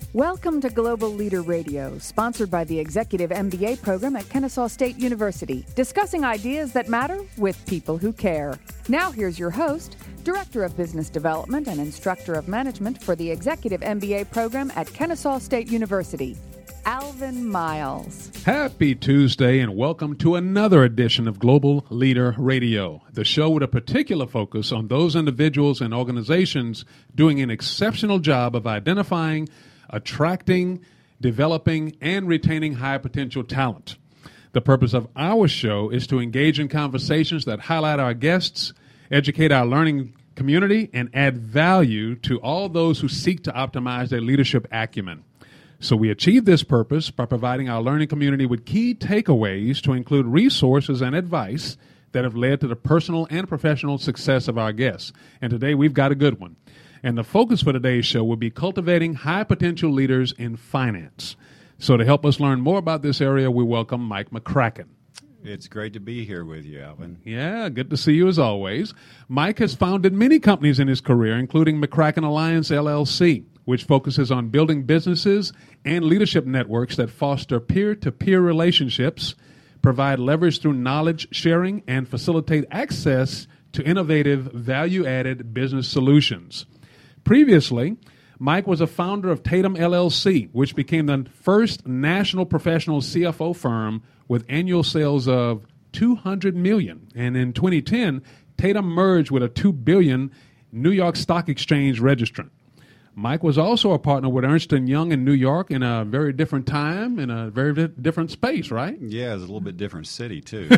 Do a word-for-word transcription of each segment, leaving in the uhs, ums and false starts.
Welcome to Global Leader Radio, sponsored by the Executive M B A program at Kennesaw State University, discussing ideas that matter with people who care. Now here's your host, Director of Business Development and Instructor of Management for the Executive M B A program at Kennesaw State University, Alvin Miles. Happy Tuesday and welcome to another edition of Global Leader Radio, the show with a particular focus on those individuals and organizations doing an exceptional job of identifying, attracting, developing, and retaining high potential talent. The purpose of our show is to engage in conversations that highlight our guests, educate our learning community, and add value to all those who seek to optimize their leadership acumen. So we achieve this purpose by providing our learning community with key takeaways to include resources and advice that have led to the personal and professional success of our guests. And today we've got a good one. And the focus for today's show will be cultivating high potential leaders in finance. So to help us learn more about this area, we welcome Mike McCracken. It's great to be here with you, Alvin. Yeah, good to see you as always. Mike has founded many companies in his career, including McCracken Alliance, L L C, which focuses on building businesses and leadership networks that foster peer-to-peer relationships, provide leverage through knowledge sharing, and facilitate access to innovative, value-added business solutions. Previously, Mike was a founder of Tatum L L C, which became the first national professional C F O firm with annual sales of two hundred million dollars. And in twenty ten, Tatum merged with a two billion dollars New York Stock Exchange registrant. Mike was also a partner with Ernst and Young in New York in a very different time, in a very di- different space, right? Yeah, it's a little bit different city, too.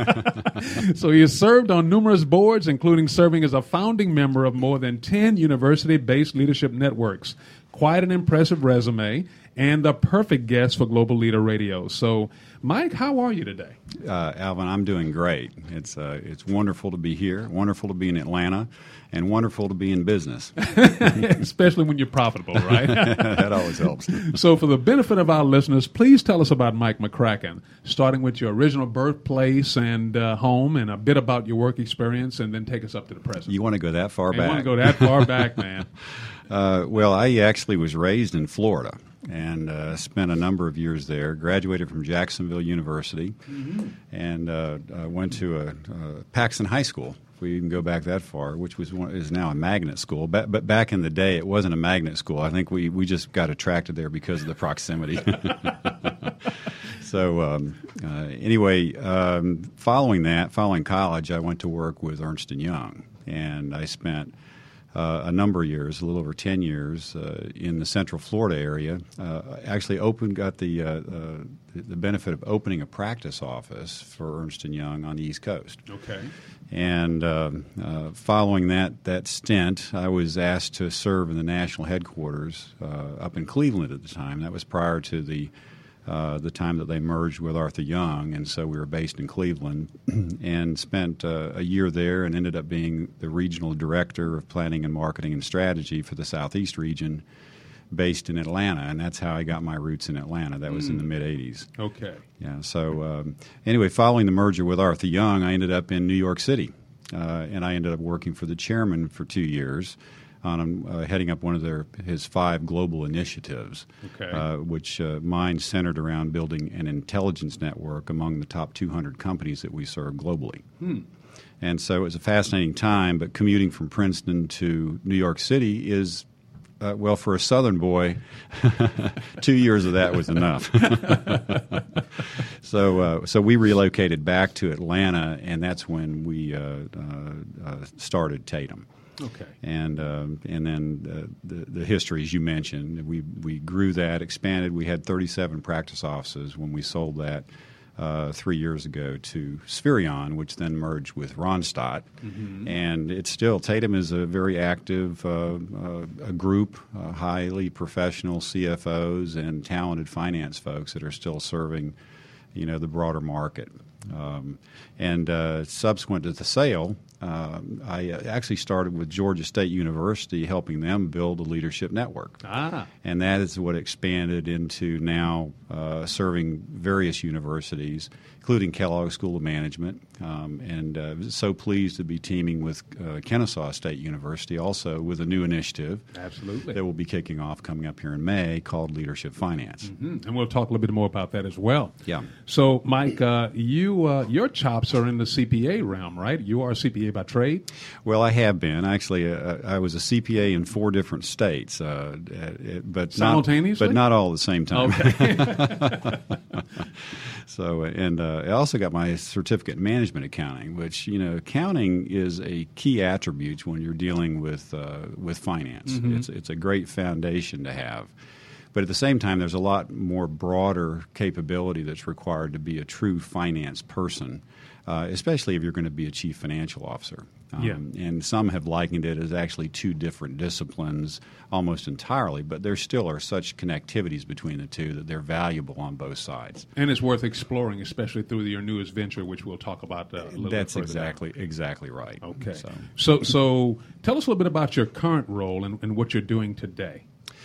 So he has served on numerous boards, including serving as a founding member of more than ten university-based leadership networks. Quite an impressive resume and the perfect guest for Global Leader Radio. So, Mike, how are you today? Uh, Alvin, I'm doing great. It's uh, it's wonderful to be here, wonderful to be in Atlanta, and wonderful to be in business. Especially when you're profitable, right? That always helps. So for the benefit of our listeners, please tell us about Mike McCracken, starting with your original birthplace and uh, home, and a bit about your work experience, and then take us up to the present. You want to go that far I back? I want to go that far back, man. Uh, well, I actually was raised in Florida and uh, spent a number of years there. Graduated from Jacksonville University, mm-hmm. and uh, uh, went to a, uh, Paxson High School, if we even go back that far, which was one, is now a magnet school. Ba- but back in the day, it wasn't a magnet school. I think we, we just got attracted there because of the proximity. So um, uh, anyway, um, following that, following college, I went to work with Ernst and Young, and I spent Uh, a number of years, a little over ten years, uh, in the Central Florida area. Uh, actually, opened got the, uh, uh, the benefit of opening a practice office for Ernst and Young on the East Coast. Okay. And um, uh, following that that stint, I was asked to serve in the national headquarters uh, up in Cleveland at the time. That was prior to the Uh, the time that they merged with Arthur Young, and so we were based in Cleveland and spent uh, a year there and ended up being the regional director of planning and marketing and strategy for the Southeast region based in Atlanta, and that's how I got my roots in Atlanta. That was mm. in the mid-eighties. Okay. Yeah, so um, anyway, following the merger with Arthur Young, I ended up in New York City, uh, and I ended up working for the chairman for two years. On uh, heading up one of their his five global initiatives, okay. uh, which uh, mine centered around building an intelligence network among the top two hundred companies that we serve globally. Hmm. And so it was a fascinating time, but commuting from Princeton to New York City is, uh, well, for a Southern boy, two years of that was enough. so uh, so we relocated back to Atlanta, and that's when we uh, uh, uh, started Tatum. Okay. And um, and then uh, the the history, as you mentioned, we we grew that, expanded. We had thirty-seven practice offices when we sold that uh, three years ago to Spherion, which then merged with Ronstadt. Mm-hmm. And it's still, Tatum is a very active uh, uh, a group, uh, highly professional C F Os and talented finance folks that are still serving, you know, the broader market. Um, and uh, subsequent to the sale, uh, I actually started with Georgia State University, helping them build a leadership network. Ah. And that is what expanded into now uh, serving various universities, including Kellogg School of Management. Um, and uh, so pleased to be teaming with uh, Kennesaw State University also with a new initiative. Absolutely. That will be kicking off coming up here in May called Leadership Finance. Mm-hmm. And we'll talk a little bit more about that as well. Yeah. So, Mike, uh, you uh, your chops are in the C P A realm, right? You are a C P A by trade? Well, I have been. Actually, uh, I was a C P A in four different states, uh, but simultaneously? Not, but not all at the same time. Okay. So, and uh, I also got my certificate in management accounting, which, you know, accounting is a key attribute when you're dealing with uh, with finance. Mm-hmm. It's it's a great foundation to have. But at the same time, there's a lot more broader capability that's required to be a true finance person, uh, especially if you're going to be a chief financial officer. Um, Yeah. And some have likened it as actually two different disciplines almost entirely, but there still are such connectivities between the two that they're valuable on both sides. And it's worth exploring, especially through your newest venture, which we'll talk about uh, a little That's bit further exactly down. exactly right. Okay. So. so, so tell us a little bit about your current role and, and what you're doing today.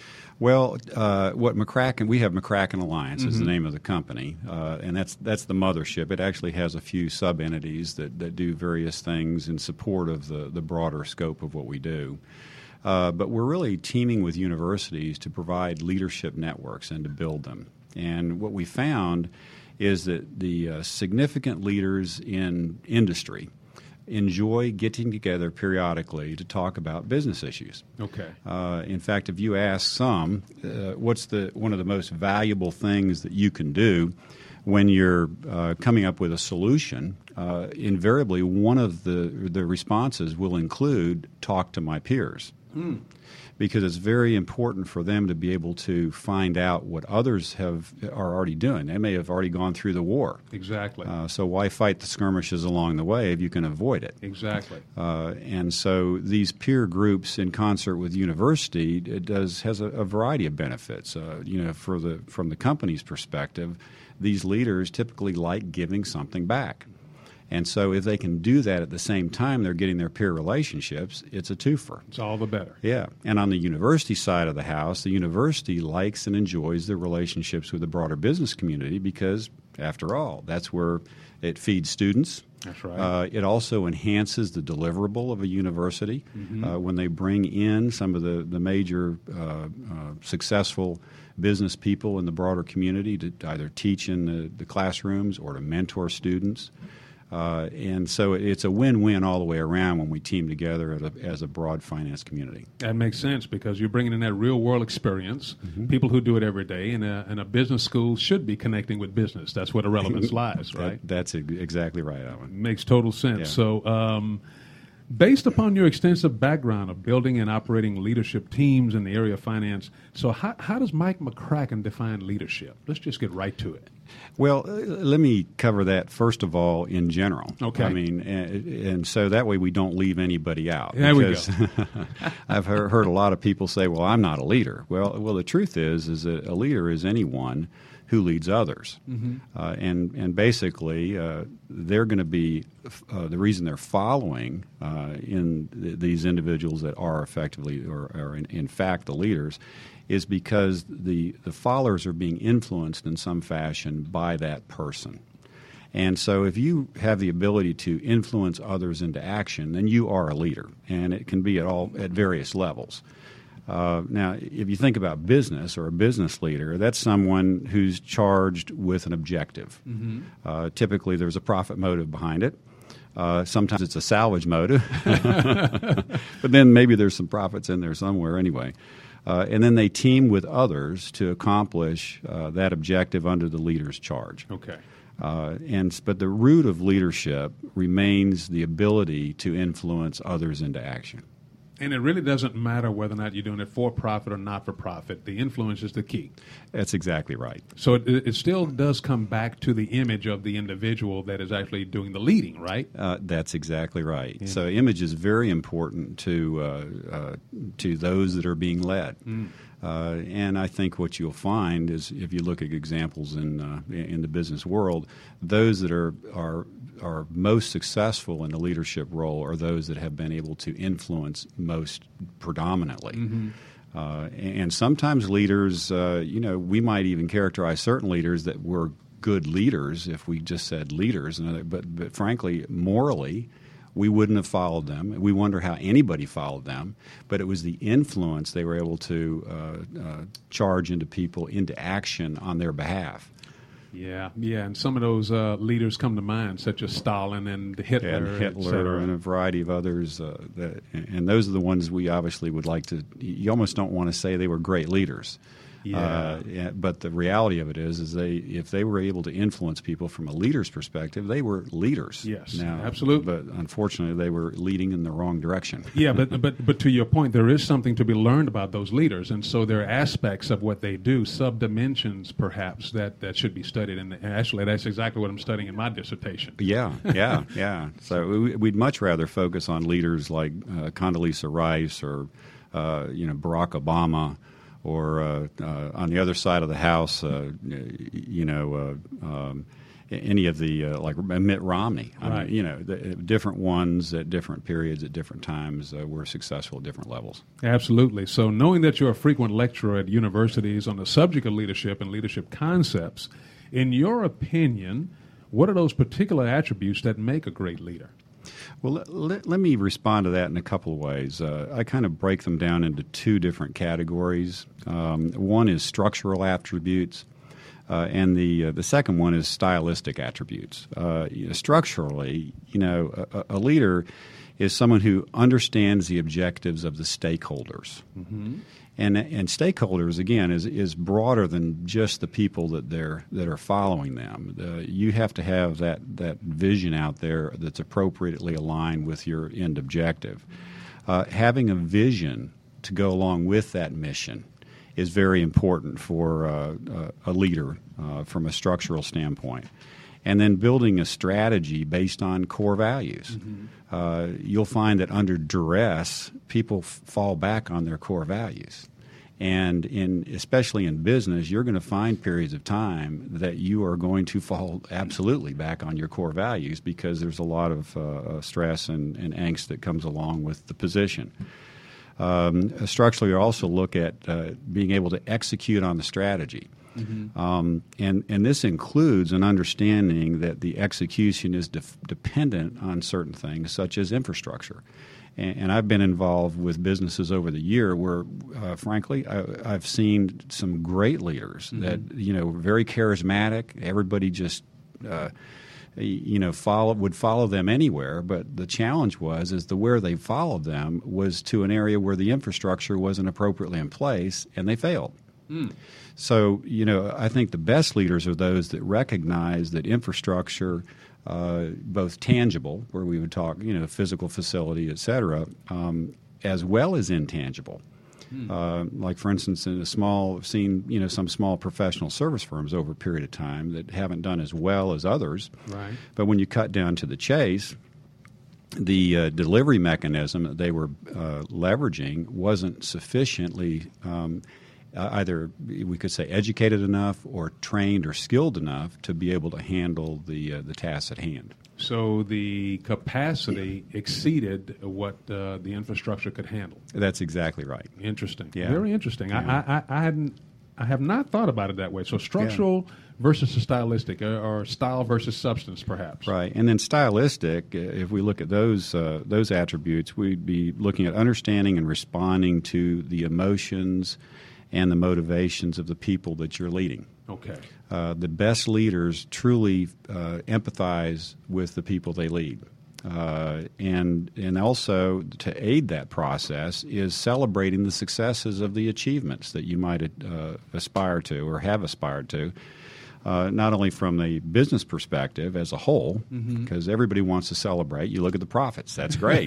Well, uh, what McCracken, we have McCracken Alliance Mm-hmm. is the name of the company, uh, and that's that's the mothership. It actually has a few sub-entities that, that do various things in support of the, the broader scope of what we do. Uh, but we're really teaming with universities to provide leadership networks and to build them. And what we found is that the uh, significant leaders in industry enjoy getting together periodically to talk about business issues. Okay. Uh, in fact, if you ask some, uh, what's the one of the most valuable things that you can do when you're uh, coming up with a solution, uh, invariably one of the the responses will include talk to my peers. Hmm. Because it's very important for them to be able to find out what others have are already doing. They may have already gone through the war. Exactly. Uh, so why fight the skirmishes along the way if you can avoid it? Exactly. Uh, and so these peer groups, in concert with university, it does has a, a variety of benefits. Uh, you know, for the from the company's perspective, these leaders typically like giving something back. And so if they can do that at the same time they're getting their peer relationships, it's a twofer. It's all the better. Yeah. And on the university side of the house, the university likes and enjoys the relationships with the broader business community because, after all, that's where it feeds students. That's right. Uh, it also enhances the deliverable of a university Mm-hmm. uh, when they bring in some of the, the major uh, uh, successful business people in the broader community to either teach in the, the classrooms or to mentor students. Uh, and so it's a win-win all the way around when we team together as a, as a broad finance community. That makes sense because you're bringing in that real-world experience, mm-hmm. people who do it every day, and a, and a business school should be connecting with business. That's where the relevance lies, right? That, that's exactly right, Alan. Makes total sense. Yeah. So um, based upon your extensive background of building and operating leadership teams in the area of finance, so how, how does Mike McCracken define leadership? Let's just get right to it. Well, uh, let me cover that first of all in general. Okay. I mean, and, and so that way we don't leave anybody out. There we because I've heard, heard a lot of people say, "Well, I'm not a leader." Well, well, the truth is, is that a leader is anyone who leads others, mm-hmm. uh, and and basically uh, they're going to be uh, the reason they're following uh, in th- these individuals that are effectively or are in, in fact the leaders. Is because the, the followers are being influenced in some fashion by that person. And so if you have the ability to influence others into action, then you are a leader, and it can be at all at various levels. Uh, now, if you think about business or a business leader, that's someone who's charged with an objective. Mm-hmm. Uh, typically, there's a profit motive behind it. Uh, sometimes it's a salvage motive, but then maybe there's some profits in there somewhere anyway. Uh, and then they team with others to accomplish uh, that objective under the leader's charge. Okay. Uh, and but the root of leadership remains the ability to influence others into action. And it really doesn't matter whether or not you're doing it for profit or not for profit. The influence is the key. That's exactly right. So it, it still does come back to the image of the individual that is actually doing the leading, right? Uh, that's exactly right. Yeah. So image is very important to uh, uh, to those that are being led. Mm. Uh, and I think what you'll find is, if you look at examples in uh, in the business world, those that are are are most successful in the leadership role are those that have been able to influence most predominantly. Mm-hmm. Uh, and sometimes leaders, uh, you know, we might even characterize certain leaders that were good leaders if we just said leaders, but, but frankly, morally, we wouldn't have followed them. We wonder how anybody followed them, but it was the influence they were able to uh, uh, charge into people into action on their behalf. Yeah, yeah, and some of those uh, leaders come to mind, such as Stalin and Hitler, and Hitler, and a variety of others. Uh, that, and those are the ones we obviously would like to. You almost don't want to say they were great leaders. Yeah. Uh, yeah, but the reality of it is, is they if they were able to influence people from a leader's perspective, they were leaders. Yes, now, absolutely. But unfortunately, they were leading in the wrong direction. Yeah, but but but to your point, there is something to be learned about those leaders, and so there are aspects of what they do, sub-dimensions perhaps that, that should be studied. And actually, that's exactly what I'm studying in my dissertation. Yeah, yeah, yeah. So we, we'd much rather focus on leaders like uh, Condoleezza Rice or uh, you know Barack Obama. Or uh, uh, on the other side of the house, uh, you know, uh, um, any of the uh, like Mitt Romney. I right. mean, you know, the, different ones at different periods at different times uh, were successful at different levels. Absolutely. So, knowing that you're a frequent lecturer at universities on the subject of leadership and leadership concepts, in your opinion, what are those particular attributes that make a great leader? Well, let, let, let me respond to that in a couple of ways. Uh, I kind of break them down into two different categories. Um, one is structural attributes, uh, and the uh, the second one is stylistic attributes. Uh, you know, structurally, you know, a, a leader is someone who understands the objectives of the stakeholders. Mm-hmm. And and stakeholders, again, is is broader than just the people that they're that are following them. Uh, you have to have that, that vision out there that's appropriately aligned with your end objective. Uh, having a vision to go along with that mission is very important for uh, a leader uh, from a structural standpoint. And then building a strategy based on core values. Mm-hmm. Uh, you'll find that under duress, people f- fall back on their core values. And in especially in business, you're going to find periods of time that you are going to fall absolutely back on your core values because there's a lot of uh, stress and, and angst that comes along with the position. Um, structurally, you also look at uh, being able to execute on the strategy. Mm-hmm. Um, and, and this includes an understanding that the execution is def- dependent on certain things, such as infrastructure. And, and I've been involved with businesses over the year where, uh, frankly, I, I've seen some great leaders mm-hmm. that, you know, very charismatic. Everybody just, uh, you know, follow would follow them anywhere. But the challenge was is the where they followed them was to an area where the infrastructure wasn't appropriately in place, and they failed. Mm. So, you know, I think the best leaders are those that recognize that infrastructure, uh, both tangible, where we would talk, you know, physical facility, et cetera, um, as well as intangible. Mm. Uh, like, for instance, in a small, I've seen, you know, some small professional service firms over a period of time that haven't done as well as others. Right. But when you cut down to the chase, the uh, delivery mechanism that they were uh, leveraging wasn't sufficiently um, Uh, either we could say educated enough or trained or skilled enough to be able to handle the uh, the tasks at hand. So the capacity exceeded what uh, the infrastructure could handle. That's exactly right. Interesting. Yeah. Very interesting. Yeah. I, I, I hadn't I have not thought about it that way. So structural yeah. versus stylistic, or, or style versus substance, perhaps. Right. And then stylistic, if we look at those uh, those attributes, we'd be looking at understanding and responding to the emotions and the motivations of the people that you're leading. Okay. Uh, the best leaders truly uh, empathize with the people they lead. Uh, and and also to aid that process is celebrating the successes of the achievements that you might uh, aspire to or have aspired to, uh, not only from the business perspective as a whole, because mm-hmm. everybody wants to celebrate. You look at the profits. That's great.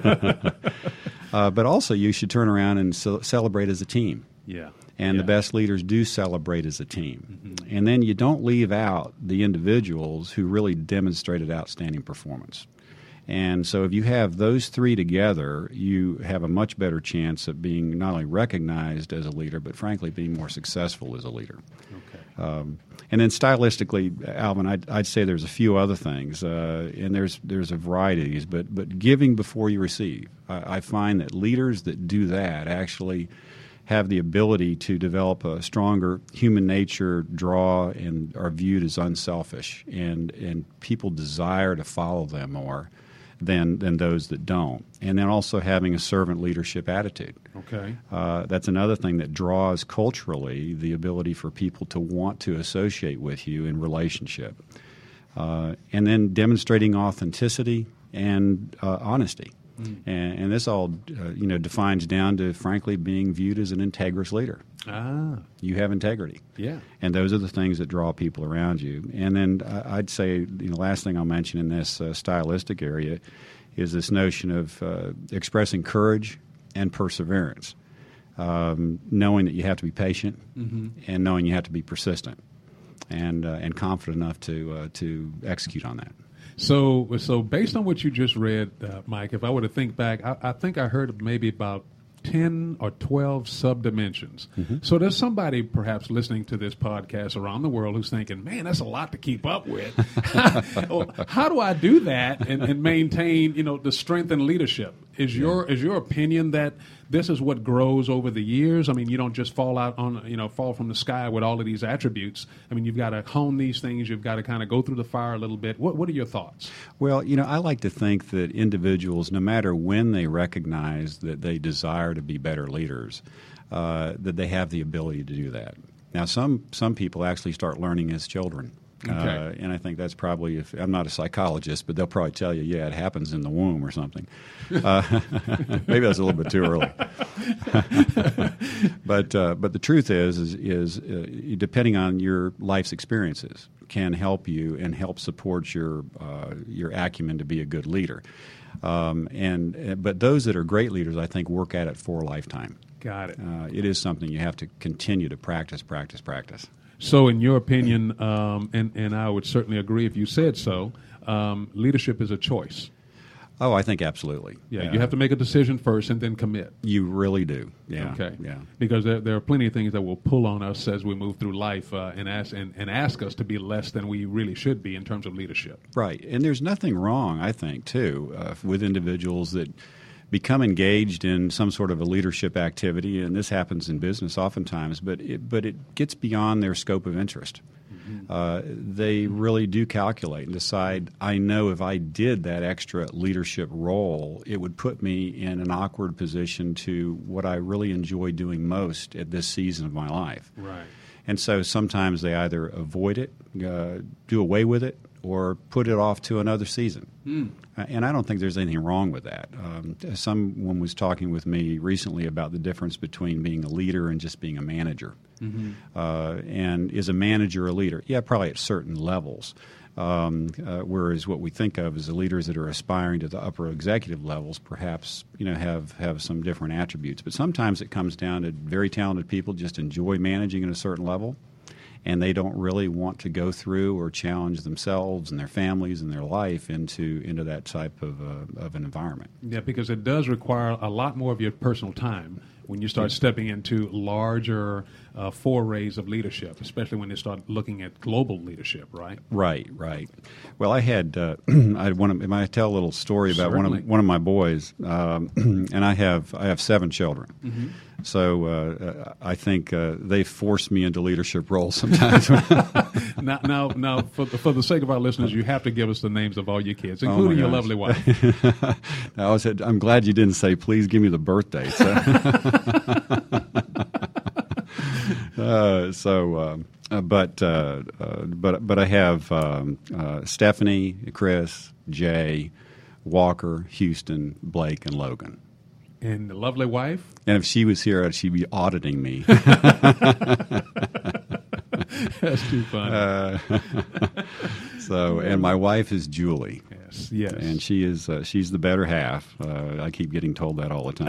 uh, but also you should turn around and ce- celebrate as a team. Yeah. And yeah. the best leaders do celebrate as a team. Mm-hmm. And then you don't leave out the individuals who really demonstrated outstanding performance. And so if you have those three together, you have a much better chance of being not only recognized as a leader, but frankly being more successful as a leader. Okay. Um, and then stylistically, Alvin, I'd, I'd say there's a few other things, uh, and there's there's a variety of these, but, but giving before you receive. I, I find that leaders that do that actually have the ability to develop a stronger human nature draw and are viewed as unselfish, and, and people desire to follow them more than than those that don't. And then also having a servant leadership attitude. Okay. Uh, that's another thing that draws culturally the ability for people to want to associate with you in relationship. Uh, and then demonstrating authenticity and uh, honesty. Mm. And, and this all uh, you know defines down to, frankly, being viewed as an integrous leader. Ah. You have integrity. Yeah. And those are the things that draw people around you. And then uh, I'd say the you know, last thing I'll mention in this uh, stylistic area is this notion of uh, expressing courage and perseverance, um, knowing that you have to be patient mm-hmm. and knowing you have to be persistent and uh, and confident enough to uh, to execute on that. So, so based on what you just read, uh, Mike, if I were to think back, I, I think I heard maybe about ten or twelve subdimensions. Mm-hmm. So there's somebody perhaps listening to this podcast around the world who's thinking, man, that's a lot to keep up with. How do I do that and, and maintain, you know, the strength and leadership? Is yeah. your is your opinion that this is what grows over the years? I mean, you don't just fall out on, you know, fall from the sky with all of these attributes. I mean, you've got to hone these things. You've got to kind of go through the fire a little bit. What What are your thoughts? Well, you know, I like to think that individuals, no matter when they recognize that they desire to be better leaders, uh, that they have the ability to do that. Now, some some people actually start learning as children. Okay. Uh, and I think that's probably, if I'm not a psychologist, but they'll probably tell you, yeah, it happens in the womb or something. Uh, maybe that's a little bit too early. but uh, but the truth is, is, is uh, depending on your life's experiences, can help you and help support your uh, your acumen to be a good leader. Um, and but those that are great leaders, I think, work at it for a lifetime. Got it. Uh, it is something you have to continue to practice, practice, practice. So in your opinion, um, and, and I would certainly agree if you said so, um, leadership is a choice. Oh, I think absolutely. Yeah, yeah, you have to make a decision first and then commit. You really do. Yeah. Okay. Yeah. Because there, there are plenty of things that will pull on us as we move through life uh, and, ask, and, and ask us to be less than we really should be in terms of leadership. Right. And there's nothing wrong, I think, too, uh, with individuals that become engaged in some sort of a leadership activity, and this happens in business oftentimes, but it, but it gets beyond their scope of interest. Mm-hmm. Uh, they really do calculate and decide, I know if I did that extra leadership role, it would put me in an awkward position to what I really enjoy doing most at this season of my life. Right. And so sometimes they either avoid it, uh, do away with it, or put it off to another season. Mm. Uh, and I don't think there's anything wrong with that. Um, someone was talking with me recently about the difference between being a leader and just being a manager. Mm-hmm. Uh, and is a manager a leader? Yeah, probably at certain levels. Um, uh, whereas what we think of as the leaders that are aspiring to the upper executive levels perhaps, you know, have, have some different attributes. But sometimes it comes down to very talented people just enjoy managing at a certain level, and they don't really want to go through or challenge themselves and their families and their life into into that type of uh, of an environment. Yeah, because it does require a lot more of your personal time when you start stepping into larger uh, forays of leadership, especially when you start looking at global leadership, right? Right, right. Well, I had uh, I want to. Am I tell a little story about Certainly. one of one of my boys, um, and I have I have seven children. Mm-hmm. So uh, I think uh, they forced me into leadership roles sometimes. now, now, now for, for the sake of our listeners, you have to give us the names of all your kids, including oh your lovely wife. I was, I'm glad you didn't say, please give me the birth dates. uh, so, um, uh, but, uh, uh, but, but I have um, uh, Stephanie, Chris, Jay, Walker, Houston, Blake, and Logan. And the lovely wife? And if she was here, she'd be auditing me. That's too funny. Uh, so, and my wife is Julie. Yeah. Yes, yes. And she is uh, she's the better half. Uh, I keep getting told that all the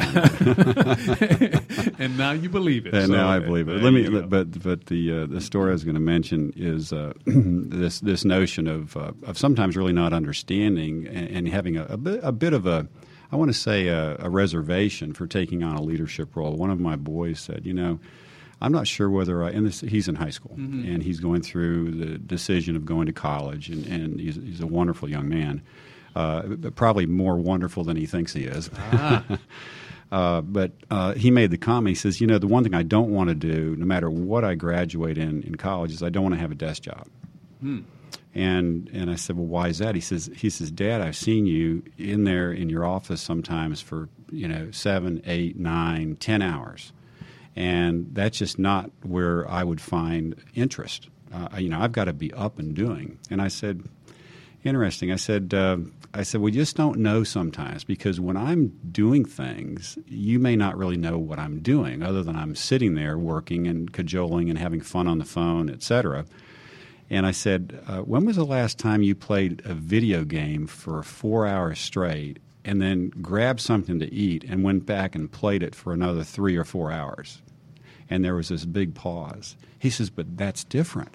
time. And now you believe it. And so now I believe it. Let me. But but the uh, the story I was going to mention is uh, this this notion of uh, of sometimes really not understanding and, and having a, a bit a bit of a I want to say a, a reservation for taking on a leadership role. One of my boys said, you know, I'm not sure whether I, and this, he's in high school, mm-hmm. and he's going through the decision of going to college, and, and he's, he's a wonderful young man, uh, but probably more wonderful than he thinks he is. Ah. uh, but uh, he made the comment, he says, you know, the one thing I don't want to do, no matter what I graduate in in college, is I don't want to have a desk job. Hmm. And and I said, well, why is that? He says, he says, Dad, I've seen you in there in your office sometimes for, you know, seven, eight, nine, ten hours. And that's just not where I would find interest. Uh, you know, I've got to be up and doing. And I said, interesting. I said, uh, I said, we just don't know sometimes, because when I'm doing things, you may not really know what I'm doing, other than I'm sitting there working and cajoling and having fun on the phone, et cetera. And I said, uh, when was the last time you played a video game for four hours straight and then grabbed something to eat and went back and played it for another three or four hours? And there was this big pause. He says, but that's different.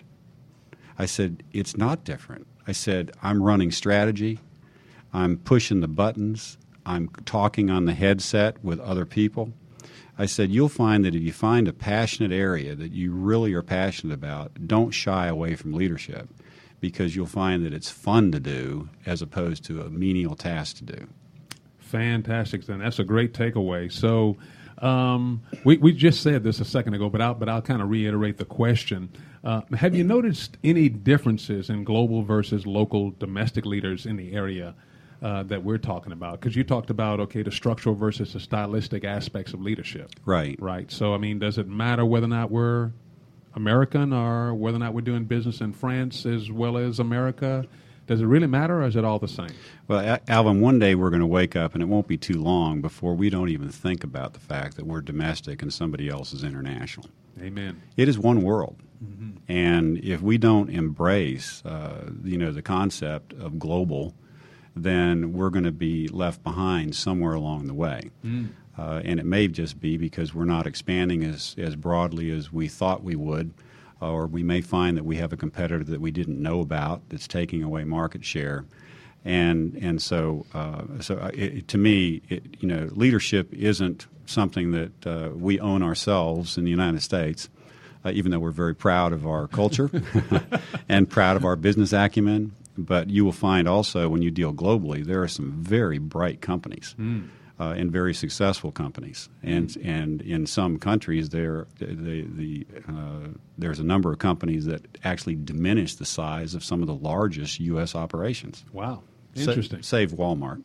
I said, it's not different. I said, I'm running strategy. I'm pushing the buttons. I'm talking on the headset with other people. I said, you'll find that if you find a passionate area that you really are passionate about, don't shy away from leadership, because you'll find that it's fun to do as opposed to a menial task to do. Fantastic, then. That's a great takeaway. So um, we, we just said this a second ago, but I'll, but I'll kind of reiterate the question. Uh, have you noticed any differences in global versus local domestic leaders in the area Uh, that we're talking about? Because you talked about, okay, the structural versus the stylistic aspects of leadership. Right. Right. So, I mean, does it matter whether or not we're American or whether or not we're doing business in France as well as America? Does it really matter, or is it all the same? Well, Alvin, one day we're going to wake up, and it won't be too long before we don't even think about the fact that we're domestic and somebody else is international. Amen. It is one world. Mm-hmm. And if we don't embrace, uh, you know, the concept of global, then we're going to be left behind somewhere along the way. Mm. Uh, and it may just be because we're not expanding as, as broadly as we thought we would, or we may find that we have a competitor that we didn't know about that's taking away market share. And and so uh, so it, to me, it, you know, leadership isn't something that uh, we own ourselves in the United States, uh, even though we're very proud of our culture and proud of our business acumen. But you will find also, when you deal globally, there are some very bright companies mm. uh, and very successful companies. And mm. and in some countries, there the, the, uh, there's a number of companies that actually diminish the size of some of the largest U S operations. Wow. Interesting. Sa- save Walmart.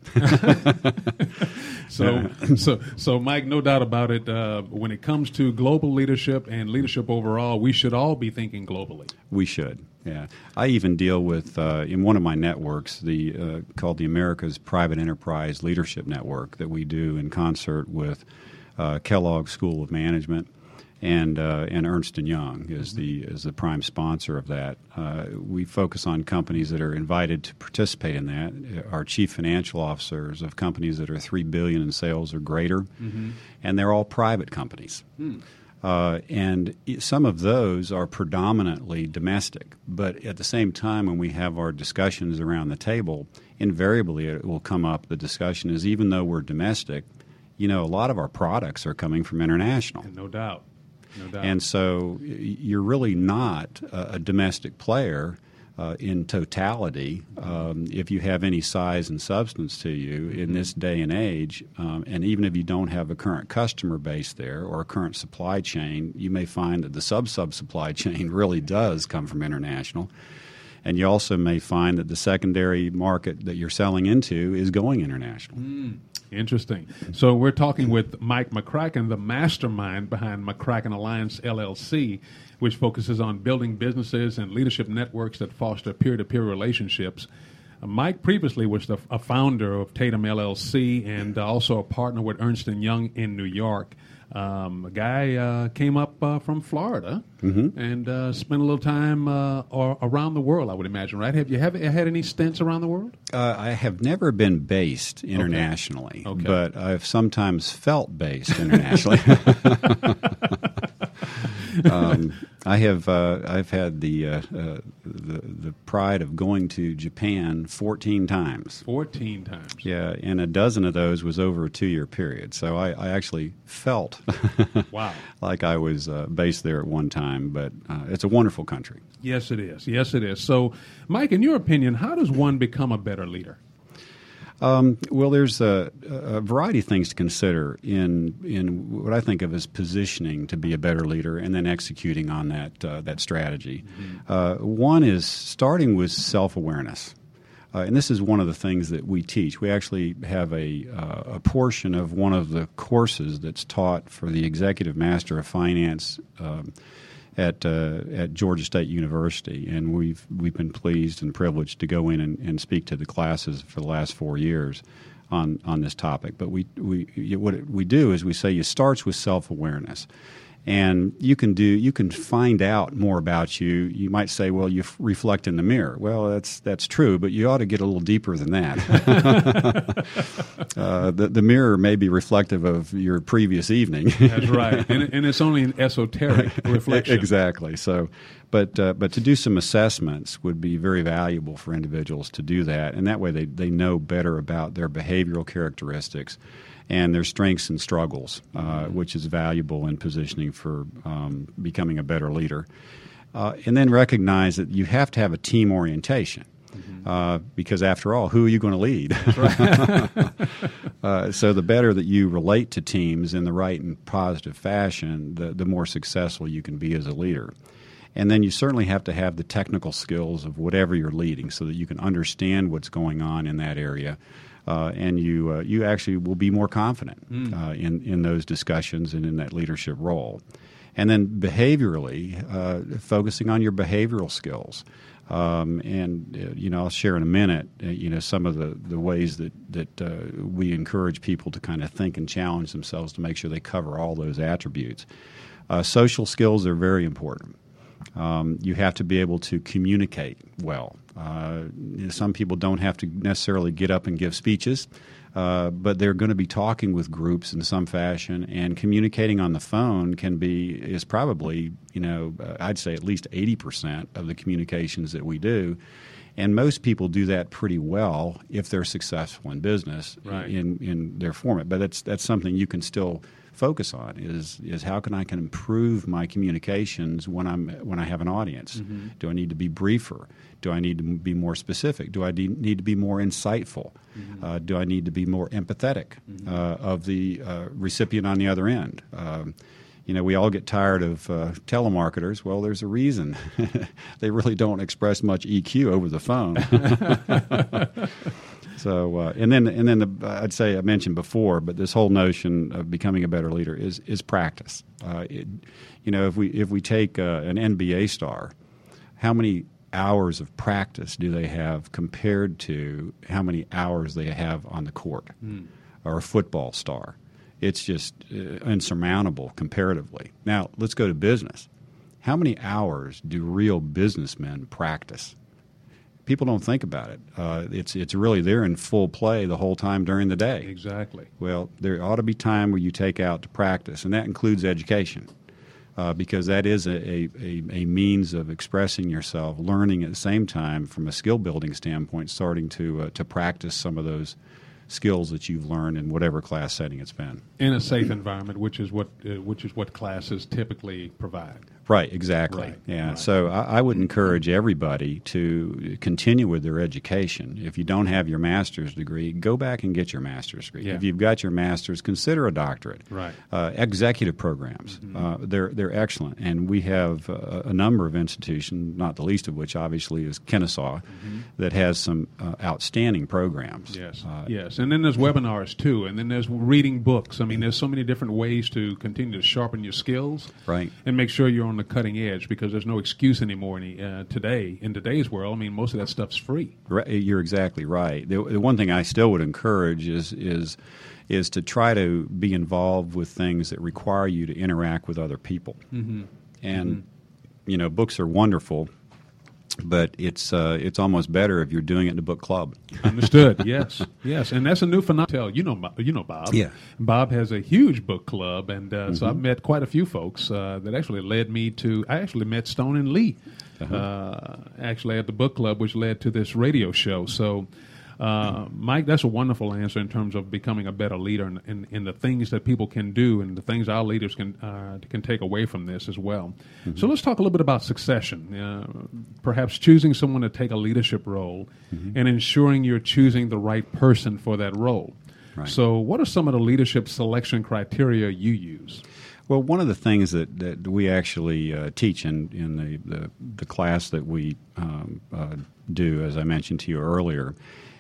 so, so, so, Mike, no doubt about it. Uh, when it comes to global leadership and leadership overall, we should all be thinking globally. We should. Yeah, I even deal with uh, in one of my networks, the uh, called the America's Private Enterprise Leadership Network, that we do in concert with uh, Kellogg School of Management. And uh, and Ernst and Young is the is the prime sponsor of that. Uh, we focus on companies that are invited to participate in that. Our chief financial officers of companies that are three billion in sales or greater, mm-hmm. and they're all private companies. Mm. Uh, and some of those are predominantly domestic. But at the same time, when we have our discussions around the table, invariably it will come up. The discussion is, even though we're domestic, you know, a lot of our products are coming from international. No doubt. No doubt. And so you're really not a, a domestic player uh, in totality um, if you have any size and substance to you mm-hmm. in this day and age. Um, and even if you don't have a current customer base there or a current supply chain, you may find that the sub-sub-supply chain really does come from international. And you also may find that the secondary market that you're selling into is going international. Mm. Interesting. So we're talking with Mike McCracken, the mastermind behind McCracken Alliance, L L C, which focuses on building businesses and leadership networks that foster peer-to-peer relationships. Uh, Mike previously was the, a founder of Tatum L L C and uh, also a partner with Ernst and Young in New York. Um, a guy uh, came up uh, from Florida Mm-hmm. and uh, spent a little time uh, or around the world, I would imagine, right? Have you have, had any stints around the world? Uh, I have never been based internationally, Okay. but I've sometimes felt based internationally. um, I have uh, I've had the, uh, uh, the the pride of going to Japan fourteen times. fourteen times. Yeah, and a dozen of those was over a two-year period. So I, I actually felt Wow. like I was uh, based there at one time. But uh, it's a wonderful country. Yes, it is. Yes, it is. So, Mike, in your opinion, how does one become a better leader? Um, well, there's a, a variety of things to consider in in what I think of as positioning to be a better leader, and then executing on that uh, that strategy. Mm-hmm. Uh, one is starting with self-awareness, uh, and this is one of the things that we teach. We actually have a uh, a portion of one of the courses that's taught for the Executive Master of Finance Um, at uh, at Georgia State University, and we've we've been pleased and privileged to go in and, and speak to the classes for the last four years on on this topic. But we we what we do is we say it starts with self-awareness, and you can do you can find out more about you. You might say, well, you f- reflect in the mirror. Well, that's that's true, but you ought to get a little deeper than that. uh, the the mirror may be reflective of your previous evening. That's right, and, and it's only an esoteric reflection. Exactly. So, but uh, but to do some assessments would be very valuable for individuals to do that, and that way they, they know better about their behavioral characteristics and their strengths and struggles, uh, which is valuable in positioning for um, becoming a better leader. Uh, and then recognize that you have to have a team orientation. Mm-hmm. Uh, because after all, who are you going to lead? Right. uh, so the better that you relate to teams in the right and positive fashion, the, the more successful you can be as a leader. And then you certainly have to have the technical skills of whatever you're leading so that you can understand what's going on in that area. Uh, and you uh, you actually will be more confident mm. uh, in, in those discussions and in that leadership role. And then behaviorally, uh, focusing on your behavioral skills. Um, and, uh, you know, I'll share in a minute, uh, you know, some of the, the ways that, that uh, we encourage people to kind of think and challenge themselves to make sure they cover all those attributes. Uh, social skills are very important. Um, you have to be able to communicate well. Uh, some people don't have to necessarily get up and give speeches, uh, but they're going to be talking with groups in some fashion, and communicating on the phone can be is probably, you know, uh, I'd say at least eighty percent of the communications that we do. And most people do that pretty well if they're successful in business, right. in, in their format. But that's that's something you can still focus on is is how can I can improve my communications when I'm when I have an audience? Mm-hmm. Do I need to be briefer? Do I need to be more specific? Do I de- need to be more insightful? Mm-hmm. Uh, do I need to be more empathetic mm-hmm. uh, of the uh, recipient on the other end? Um, You know, we all get tired of uh, telemarketers. Well, there's a reason. They really don't express much E Q over the phone. So, uh, and then, and then the, I'd say I mentioned before, but this whole notion of becoming a better leader is is practice. Uh, it, you know, if we if we take uh, an N B A star, how many hours of practice do they have compared to how many hours they have on the court? Mm. Or a football star? It's just uh, insurmountable comparatively. Now, let's go to business. How many hours do real businessmen practice? People don't think about it. Uh, it's it's really they're in full play the whole time during the day. Exactly. Well, there ought to be time where you take out to practice, and that includes education, uh, because that is a, a, a, a means of expressing yourself, learning at the same time from a skill building standpoint, starting to uh, to practice some of those skills that you've learned in whatever class setting it's been. In a safe environment, which is what uh, which is what classes typically provide. Right, exactly. Right. Yeah. Right. So I, I would encourage everybody to continue with their education. If you don't have your master's degree, go back and get your master's degree. Yeah. If you've got your master's, consider a doctorate. Right. Uh, executive programs, mm-hmm. uh, they're they're excellent, and we have uh, a number of institutions, not the least of which obviously is Kennesaw, mm-hmm. that has some uh, outstanding programs. Yes. Uh, yes. And then there's webinars too, and then there's reading books. I mean, there's so many different ways to continue to sharpen your skills, right, and make sure you're on the the cutting edge, because there's no excuse anymore any, uh, today, in today's world. I mean, most of that stuff's free. Right, you're exactly right. The, the one thing I still would encourage is is is to try to be involved with things that require you to interact with other people. Mm-hmm. And, mm-hmm. you know, books are wonderful, but it's uh, it's almost better if you're doing it in a book club. Understood. Yes, yes, and that's a new phenomenon. You know, you know, Bob. Yeah. Bob has a huge book club, and uh, mm-hmm. so I've met quite a few folks uh, that actually led me to. I actually met Stone and Lee, uh-huh. uh, actually at the book club, which led to this radio show. So. Uh, Mike, that's a wonderful answer in terms of becoming a better leader and, and, and the things that people can do and the things our leaders can uh, can take away from this as well. Mm-hmm. So let's talk a little bit about succession, uh, perhaps choosing someone to take a leadership role mm-hmm. and ensuring you're choosing the right person for that role. Right. So what are some of the leadership selection criteria you use? Well, one of the things that, that we actually uh, teach in, in the, the, the class that we um, uh, do, as I mentioned to you earlier,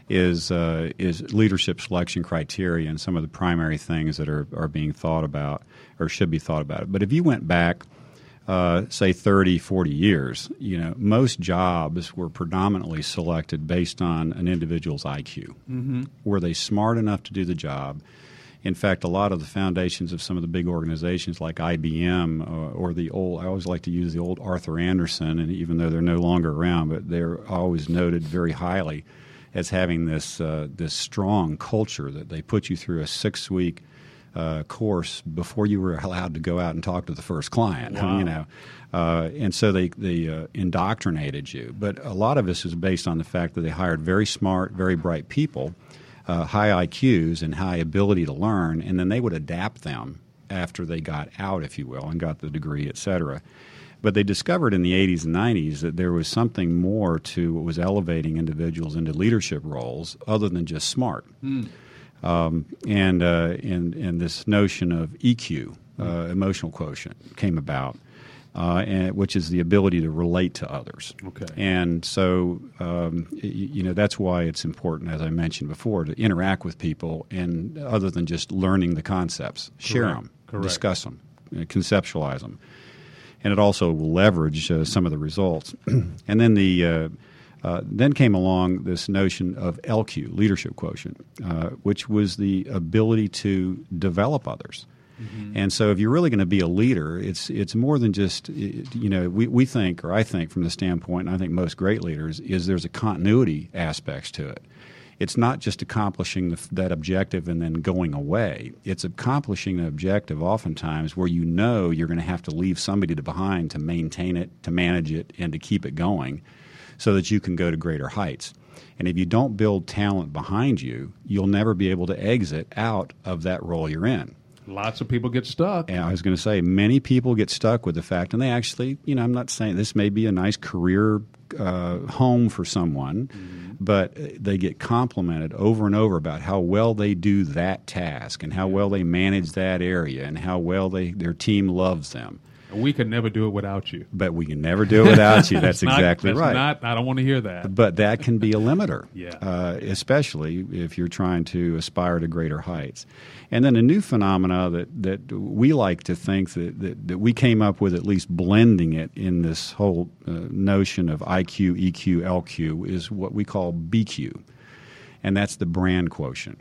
is uh, is leadership selection criteria and some of the primary things that are, are being thought about or should be thought about. But if you went back, uh, say, thirty, forty years, you know, most jobs were predominantly selected based on an individual's I Q. Mm-hmm. Were they smart enough to do the job? In fact, a lot of the foundations of some of the big organizations like I B M uh, or the old, I always like to use the old Arthur Andersen, and even though they're no longer around, but they're always noted very highly as having this uh, this strong culture that they put you through a six-week uh, course before you were allowed to go out and talk to the first client. Wow. You know, uh, and so they they uh, indoctrinated you. But a lot of this is based on the fact that they hired very smart, very bright people, uh, high I Qs and high ability to learn, and then they would adapt them after they got out, if you will, and got the degree, et cetera. But they discovered in the eighties and nineties that there was something more to what was elevating individuals into leadership roles other than just smart. Mm. Um, and, uh, and, and this notion of E Q, uh, mm. emotional quotient, came about, uh, and, which is the ability to relate to others. Okay. And so, um, y- you know, that's why it's important, as I mentioned before, to interact with people and other than just learning the concepts. Correct. Share them, Correct. discuss them, conceptualize them. And it also will leverage uh, some of the results. And then the uh, uh, then came along this notion of L Q, leadership quotient, uh, which was the ability to develop others. Mm-hmm. And so if you're really going to be a leader, it's it's more than just, you know, we, we think, or I think from the standpoint, and I think most great leaders, is there's a continuity aspects to it. It's not just accomplishing the, that objective and then going away. It's accomplishing the objective oftentimes where you know you're going to have to leave somebody behind to maintain it, to manage it, and to keep it going so that you can go to greater heights. And if you don't build talent behind you, you'll never be able to exit out of that role you're in. Lots of people get stuck. And I was going to say, many people get stuck with the fact, and they actually, you know, I'm not saying this may be a nice career uh, home for someone, mm-hmm. but they get complimented over and over about how well they do that task and how well they manage that area and how well they their team loves them. We could never do it without you. But we can never do it without you. That's not, exactly that's right. Not, I don't want to hear that. But that can be a limiter, yeah. uh, especially if you're trying to aspire to greater heights. And then a new phenomena that, that we like to think that, that, that we came up with, at least blending it in this whole uh, notion of I Q, E Q, L Q, is what we call B Q, and that's the brand quotient.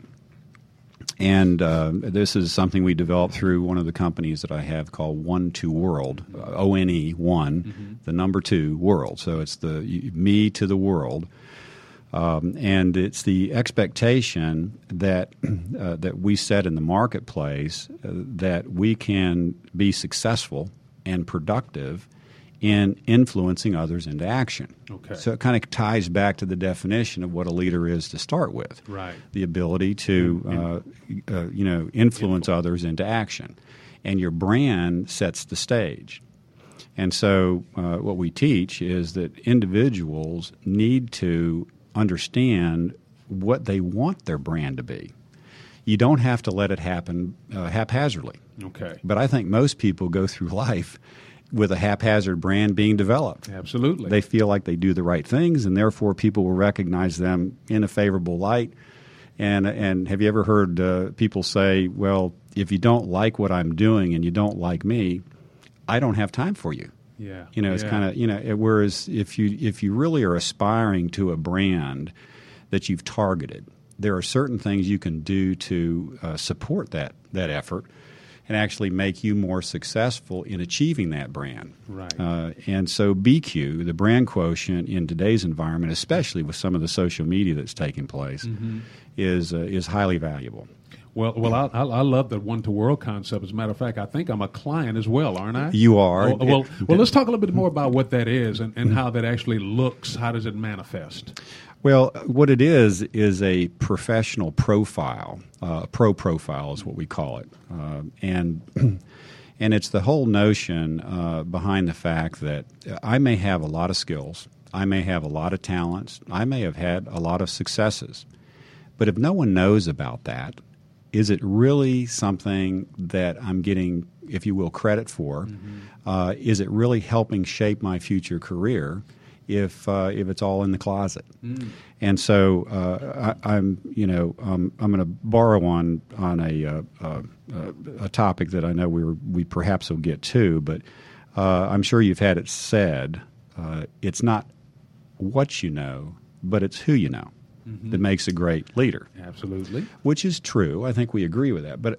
And uh, this is something we developed through one of the companies that I have called One to World, uh, O N E, one, mm-hmm. the number two, world. So it's the me to the world. Um, and it's the expectation that uh, that we set in the marketplace uh, that we can be successful and productive in influencing others into action. Okay. So it kind of ties back to the definition of what a leader is to start with. Right. The ability to, in, uh, uh, you know, influence Influ- others into action. And your brand sets the stage. And so uh, what we teach is that individuals need to understand what they want their brand to be. You don't have to let it happen uh, haphazardly. Okay. But I think most people go through life with a haphazard brand being developed. Absolutely. They feel like they do the right things, and therefore people will recognize them in a favorable light. And and have you ever heard uh, people say, well, if you don't like what I'm doing and you don't like me, I don't have time for you. Yeah. You know, it's yeah. kind of, you know, it, whereas if you if you really are aspiring to a brand that you've targeted, there are certain things you can do to uh, support that that effort and actually make you more successful in achieving that brand. Right. Uh, and so B Q, the brand quotient in today's environment, especially with some of the social media that's taking place, mm-hmm. is uh, is highly valuable. Well, well, I, I, I love the one-to-world concept. As a matter of fact, I think I'm a client as well, aren't I? You are. Oh, well, well, let's talk a little bit more about what that is and, and how that actually looks. How does it manifest? Well, what it is is a professional profile. Uh, pro profile is what we call it, uh, and and it's the whole notion uh, behind the fact that I may have a lot of skills, I may have a lot of talents, I may have had a lot of successes, but if no one knows about that, is it really something that I'm getting, if you will, credit for? Mm-hmm. Uh, is it really helping shape my future career? If uh, if it's all in the closet, mm. and so uh, I, I'm you know um, I'm going to borrow on on a, uh, uh, a topic that I know we were, we perhaps will get to, but uh, I'm sure you've had it said. Uh, it's not what you know, but it's who you know mm-hmm. that makes a great leader. Absolutely, which is true. I think we agree with that. But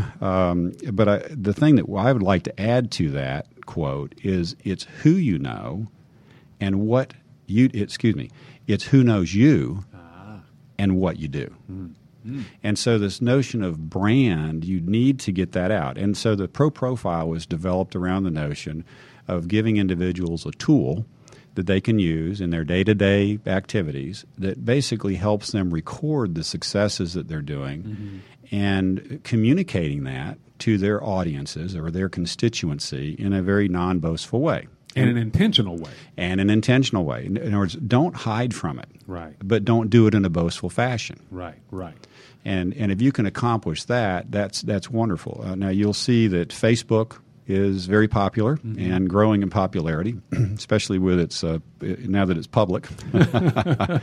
um, but I, the thing that I would like to add to that quote is it's who you know. And what you, excuse me, it's who knows you ah. and what you do. Mm. Mm. And so this notion of brand, you need to get that out. And so the Pro Profile was developed around the notion of giving individuals a tool that they can use in their day-to-day activities that basically helps them record the successes that they're doing mm-hmm. and communicating that to their audiences or their constituency in a very non-boastful way. In an intentional way. And an intentional way. In other words, don't hide from it. Right. But don't do it in a boastful fashion. Right, right. And and if you can accomplish that, that's that's wonderful. Uh, now, you'll see that Facebook is very popular mm-hmm. and growing in popularity, especially with its uh, now that it's public. uh,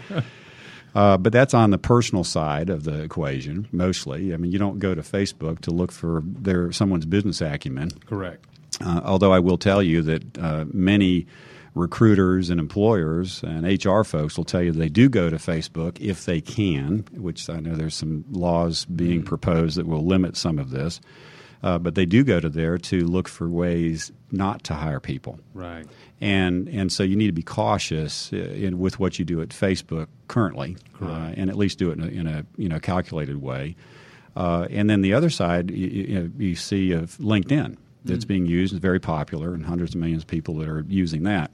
but that's on the personal side of the equation, mostly. I mean, you don't go to Facebook to look for their someone's business acumen. Correct. Uh, although I will tell you that uh, many recruiters and employers and H R folks will tell you they do go to Facebook if they can, which I know there's some laws being mm-hmm. proposed that will limit some of this. Uh, but they do go to there to look for ways not to hire people. Right. And and so you need to be cautious in, with what you do at Facebook currently, uh, and at least do it in a, in a you know calculated way. Uh, and then the other side, you, you, know, you see of LinkedIn. That's being used, is very popular, and hundreds of millions of people that are using that.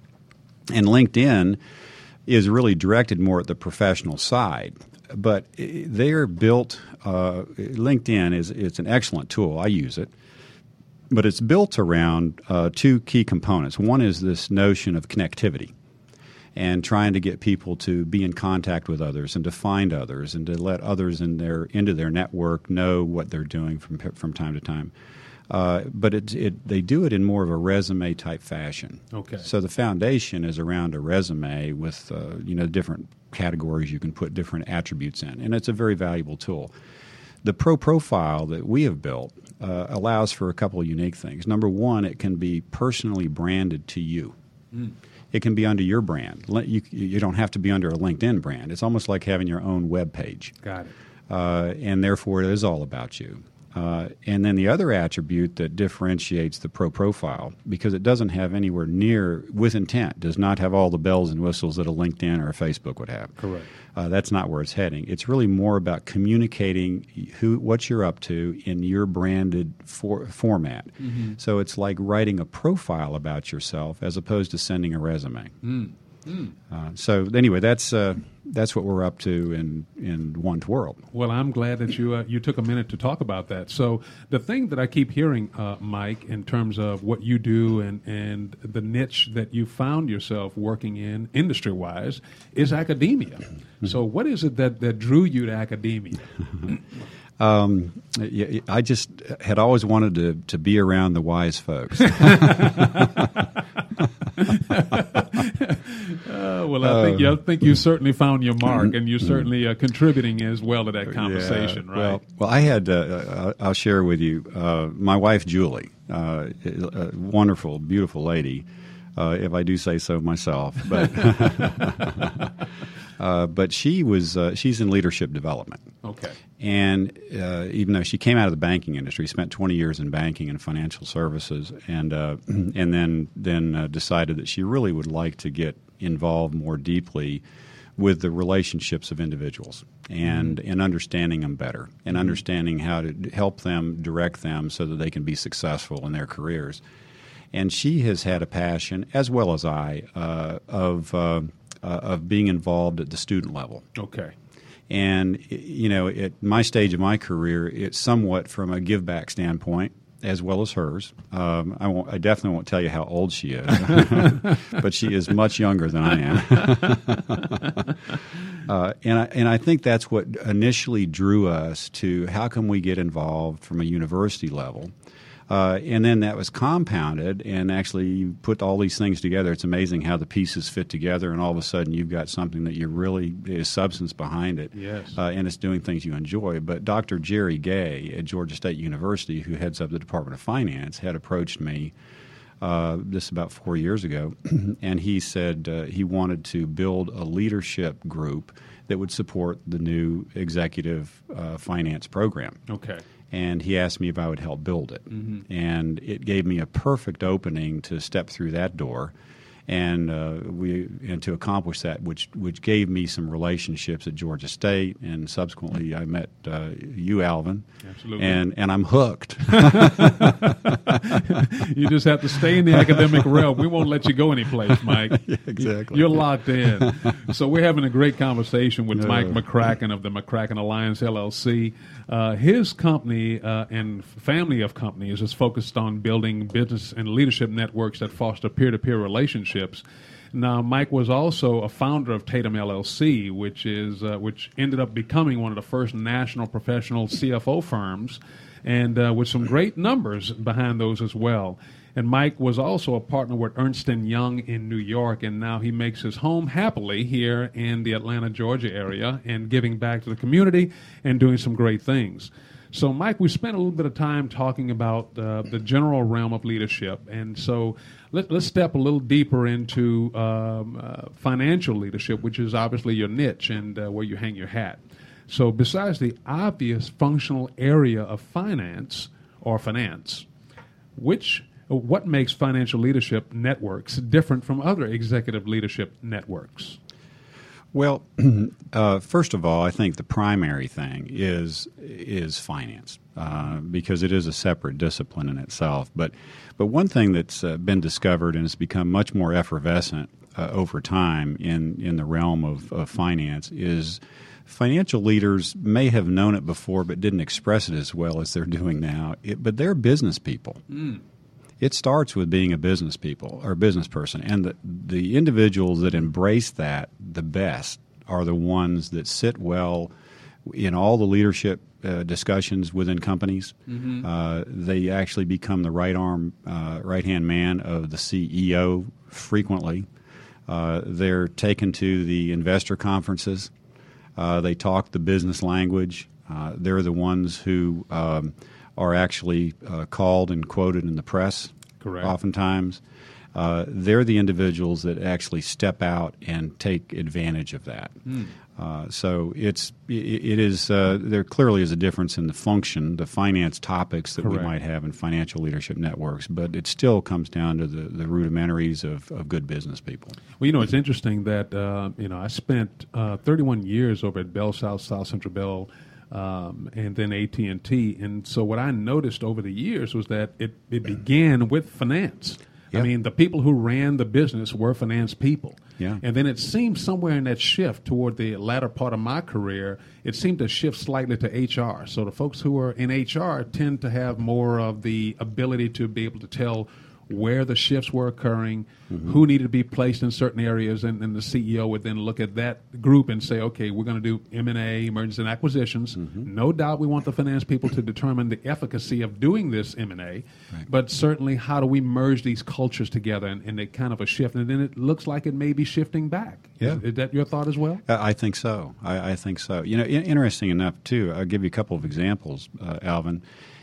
And LinkedIn is really directed more at the professional side, but they are built. Uh, LinkedIn is it's an excellent tool. I use it, but it's built around uh, two key components. One is this notion of connectivity and trying to get people to be in contact with others and to find others and to let others in their into their network know what they're doing from from time to time. Uh, but it, it, they do it in more of a resume-type fashion. Okay. So the foundation is around a resume with uh, you know different categories you can put different attributes in, and it's a very valuable tool. The Pro Profile that we have built uh, allows for a couple of unique things. Number one, it can be personally branded to you. Mm. It can be under your brand. You, you don't have to be under a LinkedIn brand. It's almost like having your own web page. Got it. Uh, and therefore, it is all about you. Uh, and then the other attribute that differentiates the Pro Profile, because it doesn't have anywhere near, with intent, does not have all the bells and whistles that a LinkedIn or a Facebook would have. Correct. Uh, that's not where it's heading. It's really more about communicating who, what you're up to in your branded for, format. Mm-hmm. So it's like writing a profile about yourself as opposed to sending a resume. Mm. Mm. Uh, so anyway, that's uh, that's what we're up to in in One World. Well, I'm glad that you uh, you took a minute to talk about that. So the thing that I keep hearing, uh, Mike, in terms of what you do and, and the niche that you found yourself working in industry-wise is academia. So what is it that, that drew you to academia? Um, I just had always wanted to, to be around the wise folks. Uh, well, I think you, I think you certainly found your mark, and you're certainly uh, contributing as well to that conversation, yeah, right? Well, well, I had. Uh, I'll share with you. Uh, my wife Julie uh, a wonderful, beautiful lady, uh, if I do say so myself. But uh, but she was uh, she's in leadership development. Okay. And uh, even though she came out of the banking industry, spent twenty years in banking and financial services, and uh, and then then uh, decided that she really would like to get involved more deeply with the relationships of individuals and mm-hmm. and understanding them better and mm-hmm. understanding how to help them, direct them so that they can be successful in their careers. And she has had a passion, as well as I, uh, of uh, uh, of being involved at the student level. Okay. And, you know, at my stage of my career, it's somewhat from a give-back standpoint, as well as hers. Um, I, won't, I definitely won't tell you how old she is, but she is much younger than I am. uh, and, I, and I think that's what initially drew us to how can we get involved from a university level. Uh, and then that was compounded, and actually you put all these things together. It's amazing how the pieces fit together, and all of a sudden you've got something that you really is substance behind it, yes. uh, and it's doing things you enjoy. But Doctor Jerry Gay at Georgia State University, who heads up the Department of Finance, had approached me uh, this about four years ago, and he said uh, he wanted to build a leadership group that would support the new executive uh, finance program. Okay. And he asked me if I would help build it. Mm-hmm. And it gave me a perfect opening to step through that door and uh, we and to accomplish that, which which gave me some relationships at Georgia State, and subsequently I met uh, you, Alvin. Absolutely. And, and I'm hooked. You just have to stay in the academic realm. We won't let you go anyplace, Mike. Yeah, exactly. You're locked in. So we're having a great conversation with No. Mike McCracken of the McCracken Alliance, L L C. Uh, his company uh, and family of companies is focused on building business and leadership networks that foster peer-to-peer relationships. Now, Mike was also a founder of Tatum L L C, which is uh, which ended up becoming one of the first national professional C F O firms, and uh, with some great numbers behind those as well. And Mike was also a partner with Ernst and Young in New York, and now he makes his home happily here in the Atlanta, Georgia area, and giving back to the community and doing some great things. So, Mike, we spent a little bit of time talking about uh, the general realm of leadership, and so let, let's step a little deeper into um, uh, financial leadership, which is obviously your niche and uh, where you hang your hat. So, besides the obvious functional area of finance or finance, which what makes financial leadership networks different from other executive leadership networks? Well, uh, first of all, I think the primary thing is is finance uh, because it is a separate discipline in itself. But but one thing that's uh, been discovered and has become much more effervescent uh, over time in, in the realm of, of finance is financial leaders may have known it before but didn't express it as well as they're doing now. It, but they're business people. Mm. It starts with being a business people or business person, and the, the individuals that embrace that the best are the ones that sit well in all the leadership uh, discussions within companies. Mm-hmm. Uh, they actually become the right arm, uh, right hand man of the C E O frequently. Uh, they're taken to the investor conferences. Uh, they talk the business language. Uh, they're the ones who um, are actually uh, called and quoted in the press. Correct. Oftentimes. Uh, they're the individuals that actually step out and take advantage of that. Mm. Uh, so it's it, it is uh, there clearly is a difference in the function, the finance topics that Correct. we might have in financial leadership networks, but it still comes down to the, the rudimentaries of, of good business people. Well, you know, it's interesting that uh, you know I spent uh, thirty-one years over at Bell South, South Central Bell. Um, and then A T and T. And so what I noticed over the years was that it, it began with finance. Yep. I mean, the people who ran the business were finance people. Yeah. And then it seemed somewhere in that shift toward the latter part of my career, it seemed to shift slightly to H R. So the folks who are in H R tend to have more of the ability to be able to tell where the shifts were occurring, mm-hmm. who needed to be placed in certain areas, and, and the C E O would then look at that group and say, okay, we're going to do M and A, mergers and acquisitions. Mm-hmm. No doubt we want the finance people to determine the efficacy of doing this M and A, right. but certainly how do we merge these cultures together and, and it kind of a shift. And then it looks like it may be shifting back. Yeah. Is, is that your thought as well? Uh, I think so. I, I think so. You know, in, interesting enough, too, I'll give you a couple of examples, uh, Alvin.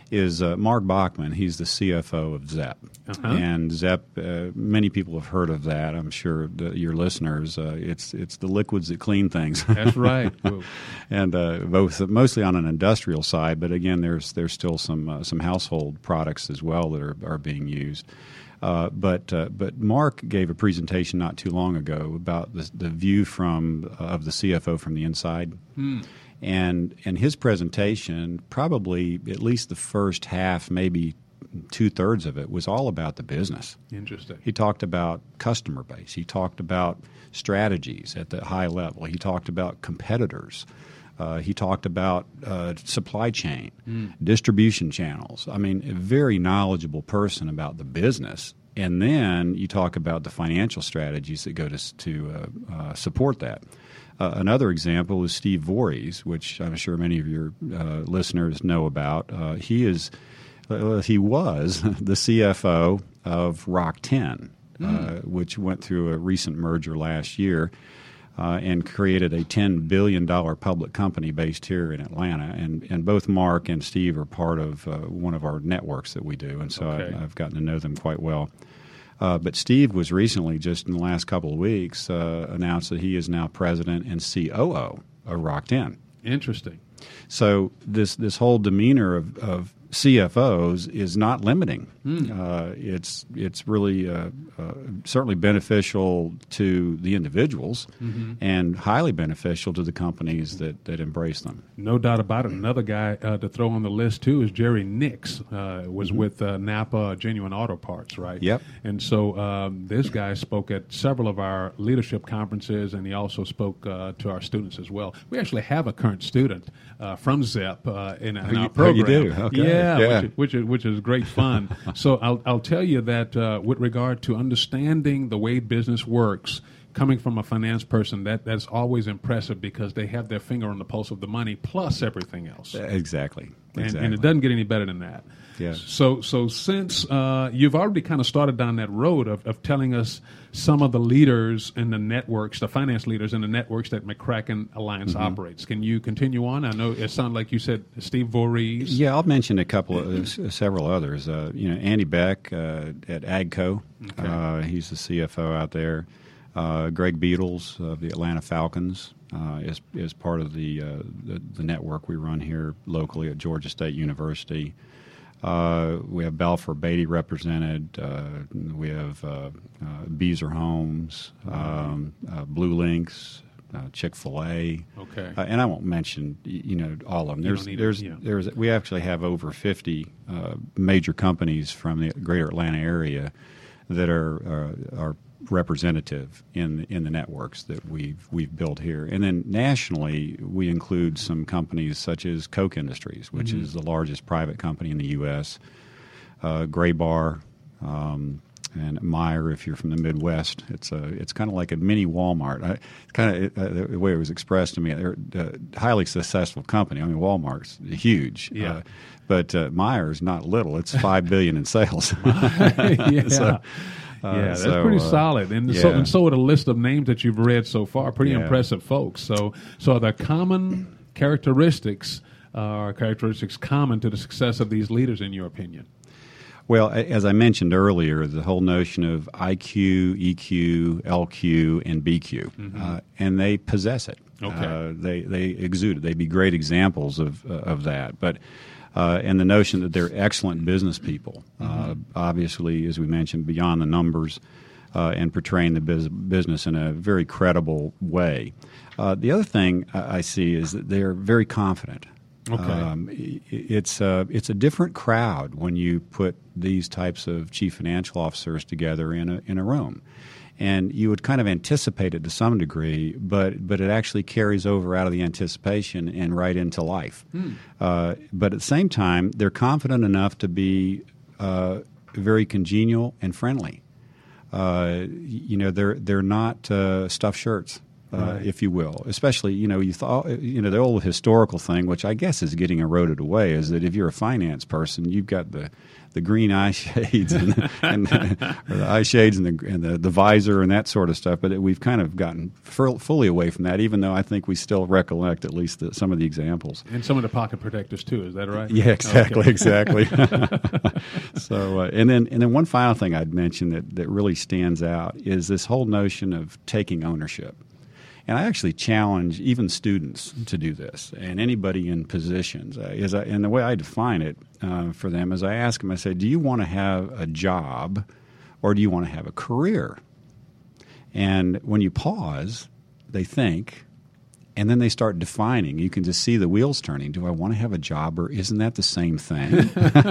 is uh, Mark Bachman. He's the C F O of Zep. Uh-huh. And Zep, uh, many people have heard of that. I'm sure the, your listeners. Uh, it's it's the liquids that clean things. That's right. And uh, both mostly on an industrial side, but again, there's there's still some uh, some household products as well that are, are being used. Uh, but uh, but Mark gave a presentation not too long ago about the, the view from uh, of the C F O from the inside. Hmm. And and his presentation, probably at least the first half, maybe two-thirds of it, was all about the business. Interesting. He talked about customer base. He talked about strategies at the high level. He talked about competitors. Uh, he talked about uh, supply chain, mm. distribution channels. I mean, a very knowledgeable person about the business. And then you talk about the financial strategies that go to, to uh, uh, support that. Uh, another example is Steve Voorhees, which I'm sure many of your uh, listeners know about. Uh, he is, uh, he was the C F O of Rock ten, mm. uh, which went through a recent merger last year uh, and created a ten billion dollars public company based here in Atlanta. And, and both Mark and Steve are part of uh, one of our networks that we do, and so okay. I, I've gotten to know them quite well. Uh, but Steve was recently, just in the last couple of weeks, uh, announced that he is now president and C O O of Rock ten. Interesting. So this this whole demeanor of, of C F Os is not limiting. Mm. Uh, it's it's really uh, uh, certainly beneficial to the individuals mm-hmm. and highly beneficial to the companies that, that embrace them. No doubt about it. Another guy uh, to throw on the list, too, is Jerry Nix. Uh, was mm-hmm. with uh, Napa Genuine Auto Parts, right? Yep. And so um, this guy spoke at several of our leadership conferences, and he also spoke uh, to our students as well. We actually have a current student uh, from Zep uh, in, in oh, our program. Oh, you do? Okay. Yeah, yeah. Which, which, is, which is great fun. So I'll, I'll tell you that uh, with regard to understanding the way business works, coming from a finance person, that, that's always impressive because they have their finger on the pulse of the money plus everything else. Exactly. And, exactly. and it doesn't get any better than that. Yeah. So, so since uh, you've already kind of started down that road of, of telling us some of the leaders in the networks, the finance leaders in the networks that McCracken Alliance mm-hmm. operates, can you continue on? I know it sounded like you said Steve Voorhees. Yeah, I'll mention a couple of uh, several others. Uh, you know, Andy Beck uh, at AGCO, okay. uh, he's the C F O out there. Uh, Greg Beatles of the Atlanta Falcons uh, is is part of the, uh, the the network we run here locally at Georgia State University. Uh, we have Balfour Beatty represented. Uh, we have uh, uh, Beezer Homes, um, uh, Blue Links, uh, Chick-fil-A. Okay. Uh, and I won't mention, you know, all of them. There's, there's, yeah. there's, we actually have over fifty uh, major companies from the greater Atlanta area that are uh, are representative in in the networks that we've we've built here. And then nationally, we include some companies such as Koch Industries, which mm-hmm. is the largest private company in the U S, uh, Graybar, um, and Meyer. If you're from the Midwest, it's a it's kind of like a mini Walmart. I, kind of uh, the way it was expressed to me, they're a highly successful company. I mean, Walmart's huge. Yeah. Uh, but uh, Meyer's not little. It's five billion in sales. yeah. So, Uh, yeah, that's so, pretty uh, solid, and yeah. so and so are the list of names that you've read so far. Pretty yeah. impressive folks. So, so are there common characteristics, uh, characteristics common to the success of these leaders, in your opinion? Well, as I mentioned earlier, the whole notion of I Q, E Q, L Q, and B Q, mm-hmm. uh, and they possess it. Okay, uh, they they exude it. They'd be great examples of uh, of that, but. Uh, and the notion that they're excellent business people, uh, mm-hmm. obviously, as we mentioned, beyond the numbers uh, and portraying the biz- business in a very credible way. Uh, the other thing I see is that they're very confident. Okay. Um, it's, uh, it's a different crowd when you put these types of chief financial officers together in a, in a room. And you would kind of anticipate it to some degree, but but it actually carries over out of the anticipation and right into life. Hmm. Uh, but at the same time, they're confident enough to be uh, very congenial and friendly. Uh, you know, they're they're not uh, stuffed shirts. uh, right. if you will. Especially, you know, you thought, you know, the old historical thing, which I guess is getting eroded away, is that if you're a finance person, you've got the the green eye shades and, and or the eye shades and the and the, the visor and that sort of stuff. But it, we've kind of gotten f- fully away from that, even though I think we still recollect at least the, some of the examples. And some of the pocket protectors too. Is that right? Yeah, exactly, okay. exactly. So, uh, and then and then one final thing I'd mention that that really stands out is this whole notion of taking ownership. And I actually challenge even students to do this, and anybody in positions. Uh, is I, and the way I define it uh, for them is I ask them, I say, do you want to have a job or do you want to have a career? And when you pause, they think, and then they start defining. You can just see the wheels turning. Do I want to have a job, or isn't that the same thing?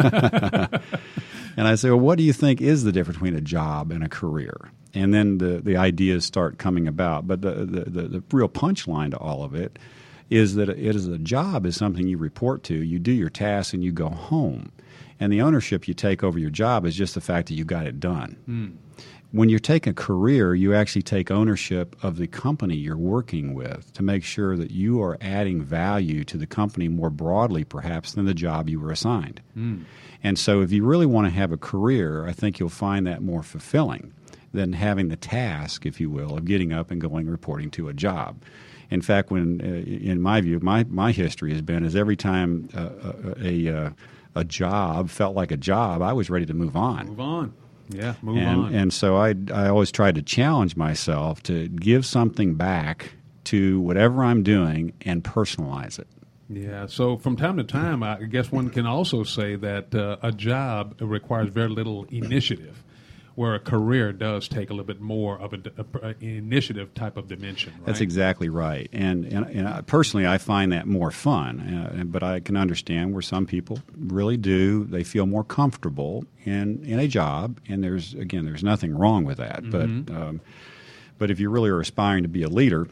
And I say, well, what do you think is the difference between a job and a career? And then the, the ideas start coming about. But the, the, the, the real punchline to all of it is that it is a job is something you report to, you do your tasks, and you go home. And the ownership you take over your job is just the fact that you got it done. Mm. When you take a career, you actually take ownership of the company you're working with to make sure that you are adding value to the company more broadly, perhaps, than the job you were assigned. Mm. And so if you really want to have a career, I think you'll find that more fulfilling than having the task, if you will, of getting up and going and reporting to a job. In fact, when, uh, in my view, my, my history has been is every time uh, a, a, a job felt like a job, I was ready to move on. Move on. Yeah, move and, on. And so I, I always tried to challenge myself to give something back to whatever I'm doing and personalize it. Yeah, so from time to time, I guess one can also say that uh, a job requires very little initiative, where a career does take a little bit more of an initiative type of dimension. Right? That's exactly right. And, and, and I, personally, I find that more fun. Uh, but I can understand where some people really do. They feel more comfortable in, in a job. And there's, again, there's nothing wrong with that. Mm-hmm. But, um, but if you really are aspiring to be a leader,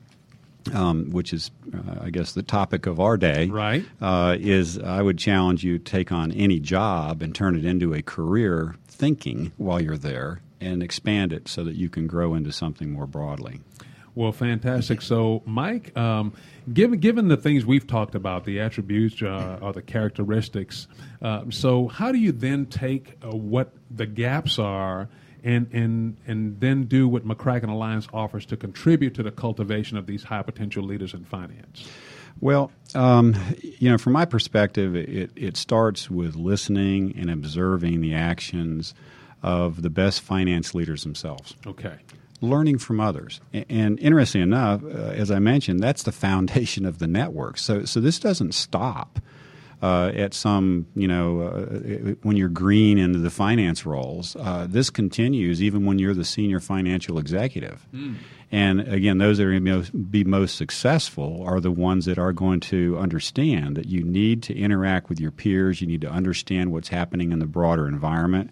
Um, which is, uh, I guess, the topic of our day, right? Uh, is I would challenge you to take on any job and turn it into a career thinking while you're there and expand it so that you can grow into something more broadly. Well, fantastic. So, Mike, um, given given the things we've talked about, the attributes uh, or the characteristics, uh, so how do you then take uh, what the gaps are And, and and then do what McCracken Alliance offers to contribute to the cultivation of these high potential leaders in finance? Well, um, you know, from my perspective, it, it starts with listening and observing the actions of the best finance leaders themselves. Okay. Learning from others. And, and interesting enough, uh, as I mentioned, that's the foundation of the network. So, so this doesn't stop Uh, at some, you know, uh, when you're green into the finance roles. Uh, this continues even when you're the senior financial executive. Mm. And again, those that are going to be most successful are the ones that are going to understand that you need to interact with your peers. You need to understand what's happening in the broader environment.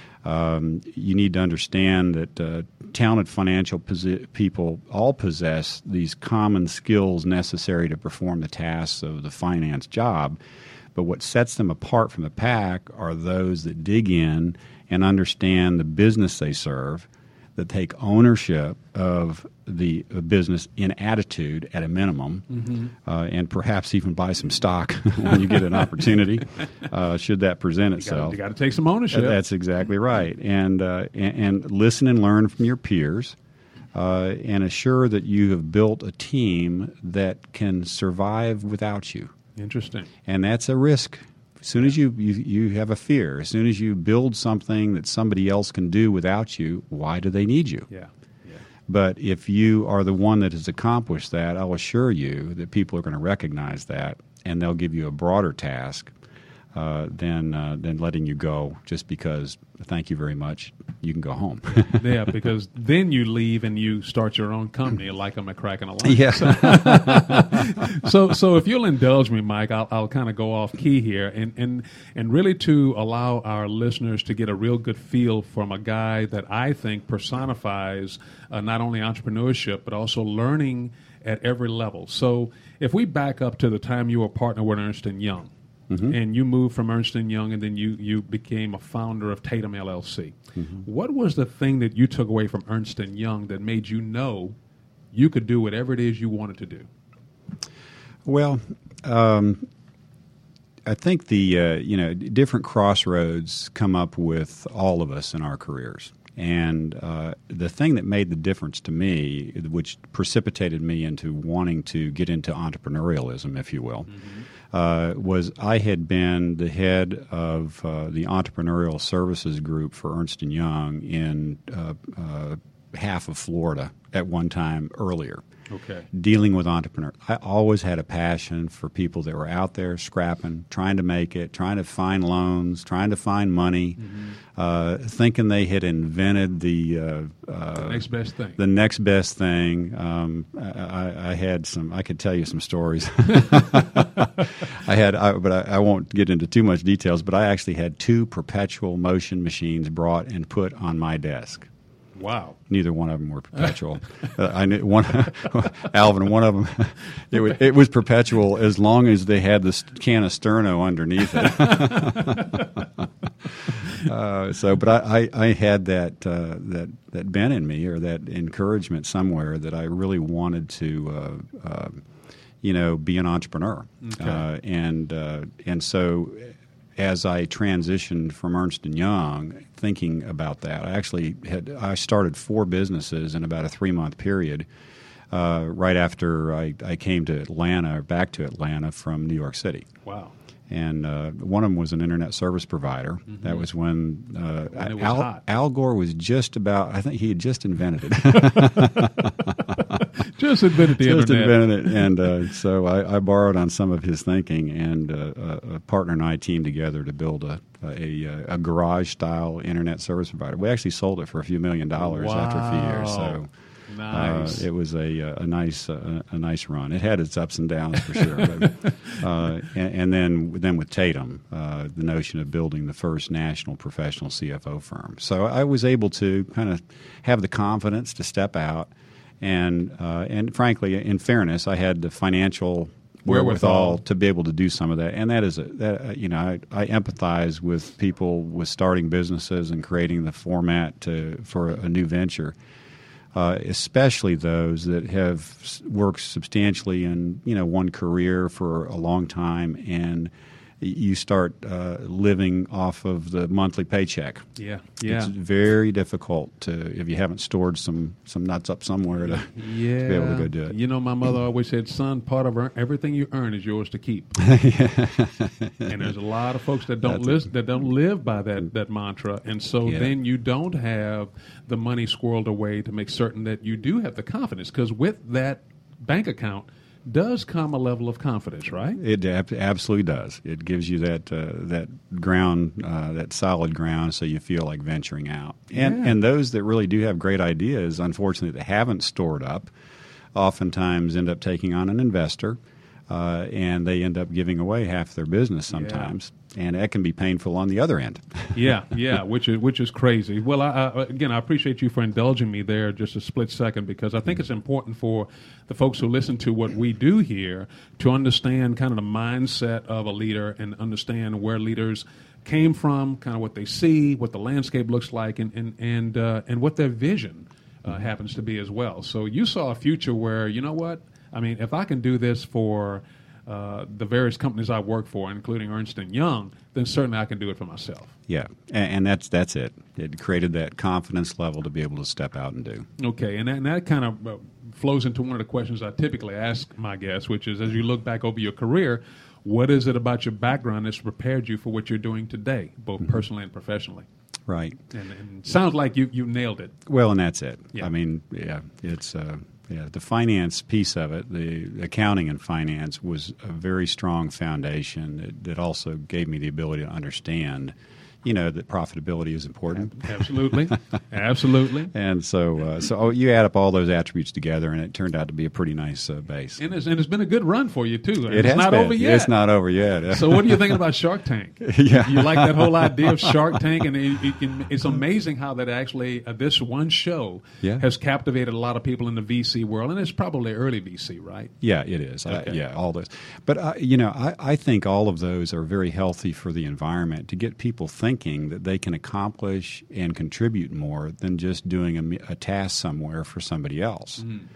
Um, you need to understand that uh, talented financial posi- people all possess these common skills necessary to perform the tasks of the finance job. But what sets them apart from the pack are those that dig in and understand the business they serve, that take ownership of the business in attitude at a minimum, mm-hmm. uh, and perhaps even buy some stock when you get an opportunity, uh, should that present itself. You got to take some ownership. That's exactly right. And, uh, and, and listen and learn from your peers, uh, and assure that you have built a team that can survive without you. Interesting. And that's a risk. As soon as you, you, you have a fear, as soon as you build something that somebody else can do without you, why do they need you? Yeah. yeah. But if you are the one that has accomplished that, I'll assure you that people are going to recognize that, and they'll give you a broader task uh, than, uh, than letting you go just because, thank you very much, you can go home. Yeah, because then you leave and you start your own company like a McCracken Alliance. Yeah. so so if you'll indulge me, Mike, I'll, I'll kind of go off key here and, and, and really to allow our listeners to get a real good feel from a guy that I think personifies uh, not only entrepreneurship but also learning at every level. So if we back up to the time you were partner with Ernst and Young, mm-hmm. and you moved from Ernst and Young, and then you, you became a founder of Tatum L L C. Mm-hmm. What was the thing that you took away from Ernst and Young that made you know you could do whatever it is you wanted to do? Well, um, I think the uh, you know different crossroads come up with all of us in our careers, and uh, the thing that made the difference to me, which precipitated me into wanting to get into entrepreneurialism, if you will, mm-hmm. uh, was I had been the head of uh, the entrepreneurial services group for Ernst and Young in uh, uh, half of Florida at one time earlier. Okay. Dealing with entrepreneurs. I always had a passion for people that were out there scrapping, trying to make it, trying to find loans, trying to find money, mm-hmm. uh, thinking they had invented the, uh, uh, the next best thing. The next best thing. Um, I, I had some. I could tell you some stories. I had, I, but I, I won't get into too much details. But I actually had two perpetual motion machines brought and put on my desk. Wow! Neither one of them were perpetual. uh, I knew one, Alvin. One of them, it was, it was perpetual as long as they had this can of Sterno underneath it. uh, so, but I, I, I had that uh, that that bent in me, or that encouragement somewhere, that I really wanted to, uh, uh, you know, be an entrepreneur, okay. uh, and uh, and so. As I transitioned from Ernst and Young, thinking about that, I actually had I started four businesses in about a three month period. Uh, right after I, I came to Atlanta, or back to Atlanta from New York City. Wow! And uh, one of them was an internet service provider. Mm-hmm. That was when, uh, when it was Al, hot. Al Gore was just about. I think he had just invented it. Just invented the just internet. invented it, and uh, so I, I borrowed on some of his thinking, and uh, a, a partner and I teamed together to build a a, a garage style internet service provider. We actually sold it for a few million dollars wow. after a few years. So. Nice. Uh, it was a a nice uh, a nice run. It had its ups and downs for sure. But, uh, and, and then then with Tatum, uh, the notion of building the first national professional C F O firm. So I was able to kind of have the confidence to step out, and uh, and frankly, in fairness, I had the financial wherewithal, wherewithal to be able to do some of that. And that is a, that, you know I, I empathize with people with starting businesses and creating the format to for a new venture. Uh, especially those that have worked substantially in you know one career for a long time, and you start uh, living off of the monthly paycheck. Yeah, yeah. It's very difficult to if you haven't stored some, some nuts up somewhere to, yeah. to be able to go do it. You know, my mother always said, "Son, part of earn, everything you earn is yours to keep." And there's a lot of folks that don't listen, that don't live by that that mantra, and so yeah. then you don't have the money squirreled away to make certain that you do have the confidence, because with that bank account does come a level of confidence, right? It ab- absolutely does. It gives you that uh, that ground, uh, that solid ground, so you feel like venturing out. And yeah. and those that really do have great ideas, unfortunately, that haven't stored up, oftentimes end up taking on an investor, uh, and they end up giving away half their business sometimes. Yeah. And that can be painful on the other end. yeah, yeah, which is which is crazy. Well, I, I, again, I appreciate you for indulging me there just a split second, because I think it's important for the folks who listen to what we do here to understand kind of the mindset of a leader and understand where leaders came from, kind of what they see, what the landscape looks like, and and and, uh, and what their vision uh, happens to be as well. So you saw a future where, you know what, I mean, if I can do this for Uh, the various companies I work for, including Ernst and Young, then certainly I can do it for myself. Yeah, and, and that's that's it. It created that confidence level to be able to step out and do. Okay, and that, and that kind of uh, flows into one of the questions I typically ask my guests, which is, as you look back over your career, what is it about your background that's prepared you for what you're doing today, both mm-hmm. personally and professionally? Right. And, and sounds like you, you nailed it. Well, and that's it. Yeah. I mean, yeah, it's... Uh, Yeah, the finance piece of it, the accounting and finance, was a very strong foundation that, that also gave me the ability to understand, you know, that profitability is important. Absolutely, absolutely. And so, uh, so oh, you add up all those attributes together, and it turned out to be a pretty nice uh, base. And it's, and it's been a good run for you too. It it's has not been. over yet. It's not over yet. So, what are you thinking about Shark Tank? Yeah, you like that whole idea of Shark Tank, and it, it, it's amazing how that actually uh, this one show yeah. has captivated a lot of people in the V C world, and it's probably early V C, right? Yeah, it is. Okay. I, yeah, all those. But uh, you know, I, I think all of those are very healthy for the environment to get people thinking that they can accomplish and contribute more than just doing a, a task somewhere for somebody else. Mm.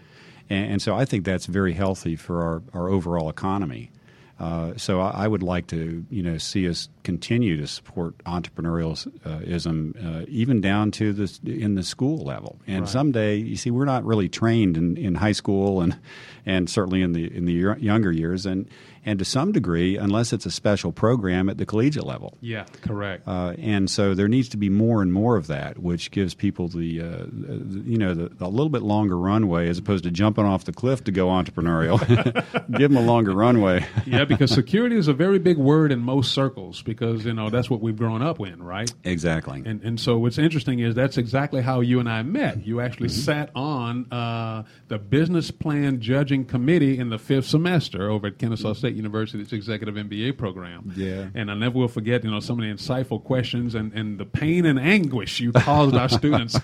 and, and so I think that's very healthy for our, our overall economy. Uh, so I, I would like to, you know, see us continue to support entrepreneurialism, uh, even down to the in the school level. And right. someday, you see, we're not really trained in, in high school and and certainly in the in the younger years, and and to some degree, unless it's a special program at the collegiate level. Yeah, correct. Uh, and so there needs to be more and more of that, which gives people the, uh, the you know, the, a little bit longer runway as opposed to jumping off the cliff to go entrepreneurial. Give them a longer runway. Yeah, because security is a very big word in most circles because, you know, that's what we've grown up in, right? Exactly. And and so what's interesting is that's exactly how you and I met. You actually Mm-hmm. sat on uh, the business plan judging committee in the fifth semester over at Kennesaw State University's executive M B A program. Yeah. And I never will forget, you know, some of the insightful questions and, and the pain and anguish you caused our students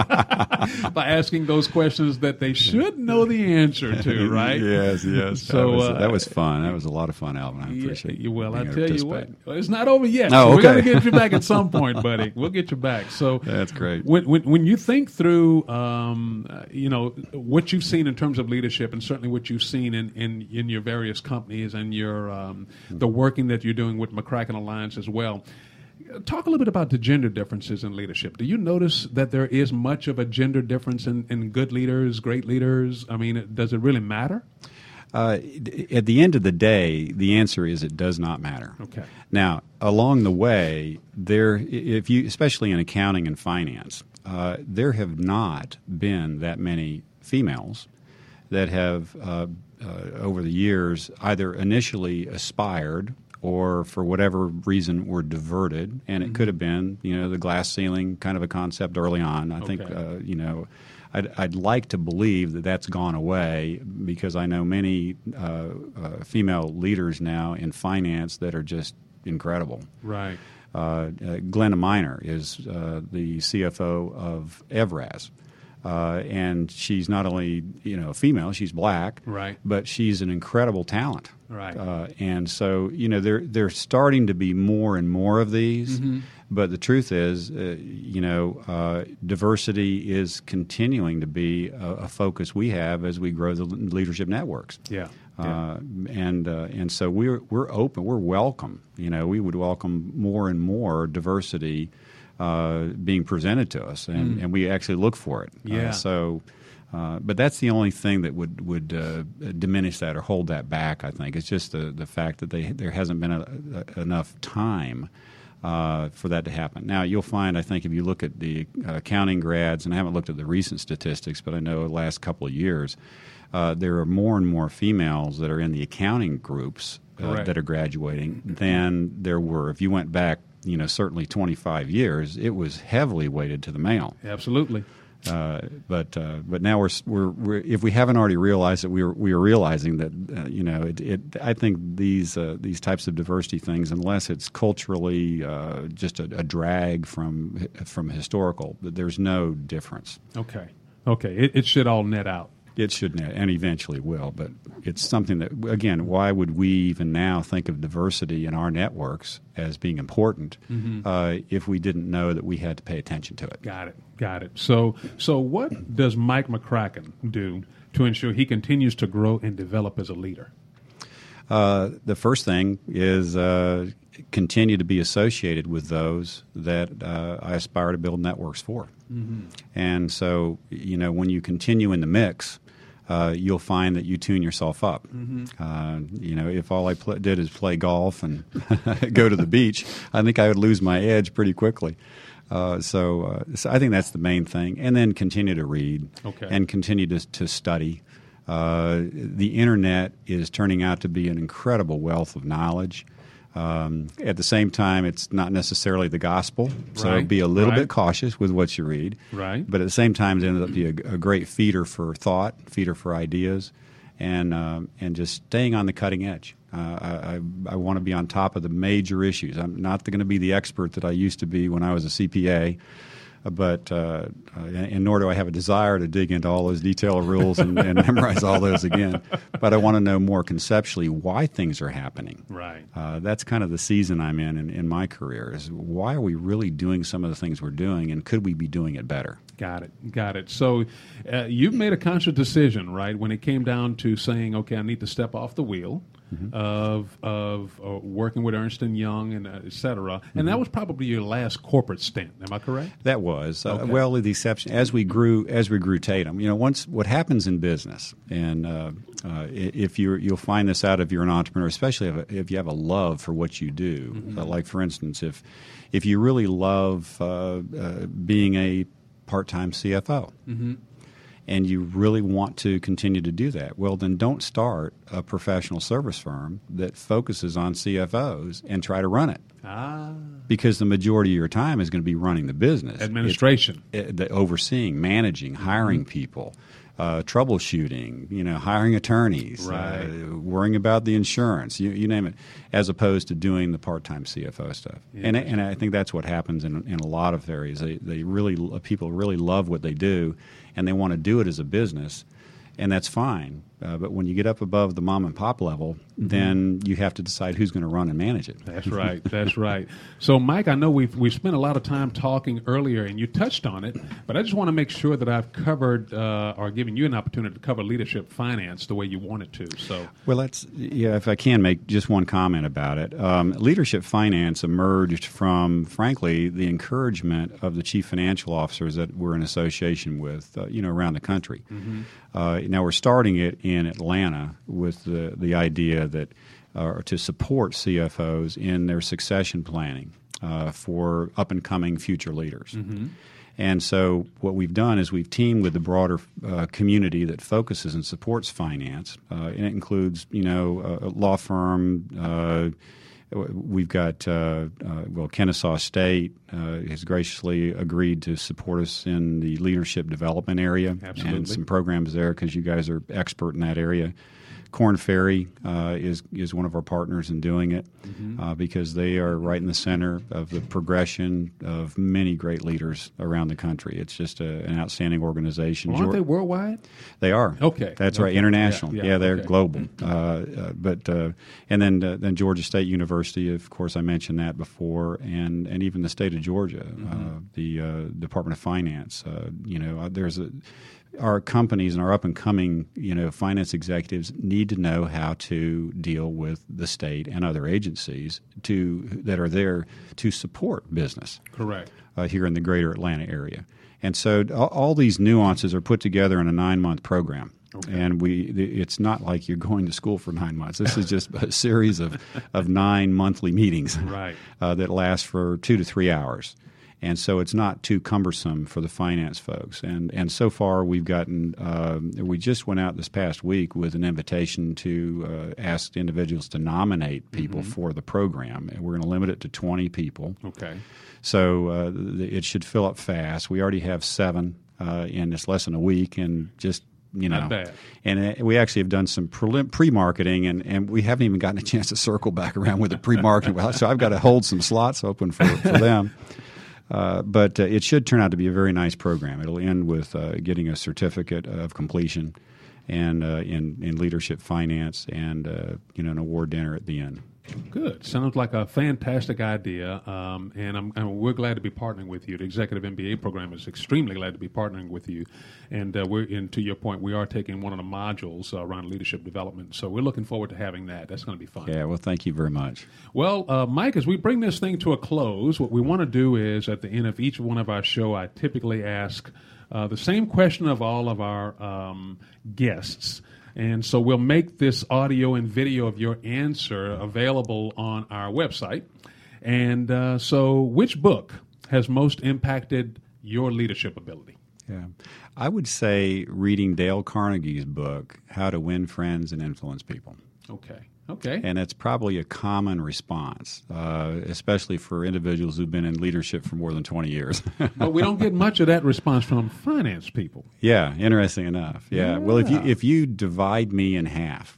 by asking those questions that they should know the answer to, right? Yes, yes. So, that, was, uh, that was fun. That was a lot of fun, Alvin. I appreciate yeah, well, I being tell able to you what, participate. well, it's not over yet. Oh, so we're going okay. to get you back at some point, buddy. We'll get you back. So That's great. When when, when you think through, um, uh, you know, what you've seen in terms of leadership, and certainly what you've seen in, in, in your various companies and your um, the working that you're doing with McCracken Alliance as well. Talk a little bit about the gender differences in leadership. Do you notice that there is much of a gender difference in, in good leaders, great leaders? I mean, does it really matter? Uh, at the end of the day, the answer is it does not matter. Okay. Now, along the way, there, if you, especially in accounting and finance, uh, there have not been that many females that have, uh, uh, over the years, either initially aspired or for whatever reason were diverted, and it mm-hmm. could have been, you know, the glass ceiling kind of a concept early on. I okay. think, uh, you know, I'd, I'd like to believe that that's gone away because I know many uh, uh, female leaders now in finance that are just incredible. Right. Uh, uh, Glenna Miner is uh, the C F O of Evraz. Uh, and she's not only, you know, a female, she's black, right. but she's an incredible talent. Right. Uh, and so, you know, there there starting to be more and more of these. Mm-hmm. But the truth is, uh, you know, uh, diversity is continuing to be a, a focus we have as we grow the leadership networks. Yeah. Uh, yeah. and uh, and so we're we're open, we're welcome. You know, we would welcome more and more diversity Uh, being presented to us, and, mm. and we actually look for it. Yeah. Uh, so, uh, but that's the only thing that would would uh, diminish that or hold that back. I think it's just the the fact that they there hasn't been a, a, enough time uh, for that to happen. Now, you'll find, I think, if you look at the uh, accounting grads, and I haven't looked at the recent statistics, but I know the last couple of years, uh, there are more and more females that are in the accounting groups uh, that are graduating than there were. If you went back, you know, certainly twenty-five years, it was heavily weighted to the male. Absolutely. Uh, but uh, but now we're, we're we're if we haven't already realized it, we are we are realizing that uh, you know it, it. I think these uh, these types of diversity things, unless it's culturally uh, just a, a drag from from historical, there's no difference. Okay. Okay. It, it should all net out. It should net, and eventually will. But it's something that, again, why would we even now think of diversity in our networks as being important mm-hmm. uh, if we didn't know that we had to pay attention to it? Got it. Got it. So, so what does Mike McCracken do to ensure he continues to grow and develop as a leader? Uh, the first thing is uh, continue to be associated with those that uh, I aspire to build networks for. Mm-hmm. And so, you know, when you continue in the mix, uh, you'll find that you tune yourself up. Mm-hmm. Uh, you know, if all I pl- did is play golf and go to the beach, I think I would lose my edge pretty quickly. Uh, so, uh, so I think that's the main thing. And then continue to read okay. and continue to, to study. Uh, the Internet is turning out to be an incredible wealth of knowledge. Um, at the same time, it's not necessarily the gospel, so right. be a little right. bit cautious with what you read. Right. But at the same time, it ends up being a, a great feeder for thought, feeder for ideas, and um, and just staying on the cutting edge. Uh, I, I, I want to be on top of the major issues. I'm not going to be the expert that I used to be when I was a C P A. But uh, uh, and nor do I have a desire to dig into all those detailed rules and, and memorize all those again. But I want to know more conceptually why things are happening. Right. Uh, that's kind of the season I'm in, in in my career. Is why are we really doing some of the things we're doing, and could we be doing it better? Got it. Got it. So uh, you've made a conscious decision, right, when it came down to saying, okay, I need to step off the wheel mm-hmm. of of uh, working with Ernst and Young and uh, et cetera. Mm-hmm. And that was probably your last corporate stint. Am I correct? That was. Okay. Uh, well, with the exception, as we grew as we grew Tatum, you know, once what happens in business, and uh, uh, if you're, you'll find this out if you're an entrepreneur, especially if, if you have a love for what you do. Mm-hmm. Uh, like, for instance, if, if you really love uh, uh, being a part-time C F O, mm-hmm. and you really want to continue to do that, well, then don't start a professional service firm that focuses on C F Os and try to run it. Ah. Because the majority of your time is going to be running the business. Administration. It, it, the overseeing, managing, hiring mm-hmm. people, uh, troubleshooting, you know, hiring attorneys, right. uh, worrying about the insurance, you, you name it, as opposed to doing the part-time C F O stuff. Yeah. And, and I think that's what happens in, in a lot of areas. They, they really, people really love what they do, and they want to do it as a business, and that's fine. Uh, but when you get up above the mom and pop level, mm-hmm. then you have to decide who's going to run and manage it. That's right. That's right. So, Mike, I know we've we've spent a lot of time talking earlier, and you touched on it, but I just want to make sure that I've covered uh, or given you an opportunity to cover leadership finance the way you wanted to. So, well, let's yeah. If I can make just one comment about it, um, leadership finance emerged from, frankly, the encouragement of the chief financial officers that we're in association with, uh, you know, around the country. Mm-hmm. Uh, now we're starting it in Atlanta with the, the idea that uh, to support C F Os in their succession planning uh, for up-and-coming future leaders. Mm-hmm. And so what we've done is we've teamed with the broader uh, community that focuses and supports finance, uh, and it includes, you know, a law firm. Uh, we've got, uh, uh, well, Kennesaw State uh, has graciously agreed to support us in the leadership development area. Absolutely. And some programs there because you guys are expert in that area. Korn Ferry uh, is is one of our partners in doing it mm-hmm. uh, because they are right in the center of the progression of many great leaders around the country. It's just a, an outstanding organization. Well, aren't they worldwide? They are. Okay, that's okay. right. International. Yeah, yeah, yeah they're okay. global. Uh, uh, but uh, and then uh, then Georgia State University, of course, I mentioned that before, and and even the state of Georgia, mm-hmm. uh, the uh, Department of Finance. Uh, you know, there's a. Our companies and our up-and-coming, you know, finance executives need to know how to deal with the state and other agencies to that are there to support business. Correct. Uh, here in the greater Atlanta area. And so all, all these nuances are put together in a nine-month program. Okay. And we it's not like you're going to school for nine months. This is just a series of, of nine monthly meetings right. uh, that last for two to three hours. And so it's not too cumbersome for the finance folks. And and so far we've gotten uh, – we just went out this past week with an invitation to uh, ask individuals to nominate people mm-hmm. for the program. And we're going to limit it to twenty people. Okay. So uh, it should fill up fast. We already have seven uh, in this less than a week, and just – You know, Not bad. And uh, we actually have done some prelim- pre-marketing, and, and we haven't even gotten a chance to circle back around with the pre-marketing. So I've got to hold some slots open for, for them. Uh, but uh, it should turn out to be a very nice program. It'll end with uh, getting a certificate of completion and uh, in, in leadership finance and uh, you know an award dinner at the end. Good. Sounds like a fantastic idea, um, and, I'm, and we're glad to be partnering with you. The Executive M B A program is extremely glad to be partnering with you, and uh, we're and to your point, we are taking one of the modules uh, around leadership development. So we're looking forward to having that. That's going to be fun. Yeah. Well, thank you very much. Well, uh, Mike, as we bring this thing to a close, what we want to do is at the end of each one of our show, I typically ask uh, the same question of all of our um, guests. And so we'll make this audio and video of your answer available on our website. And uh, so which book has most impacted your leadership ability? Yeah. I would say reading Dale Carnegie's book, How to Win Friends and Influence People. Okay. Okay. And it's probably a common response, uh, especially for individuals who've been in leadership for more than twenty years. But we don't get much of that response from finance people. Yeah, interesting enough. Yeah. yeah. Well, if you if you divide me in half,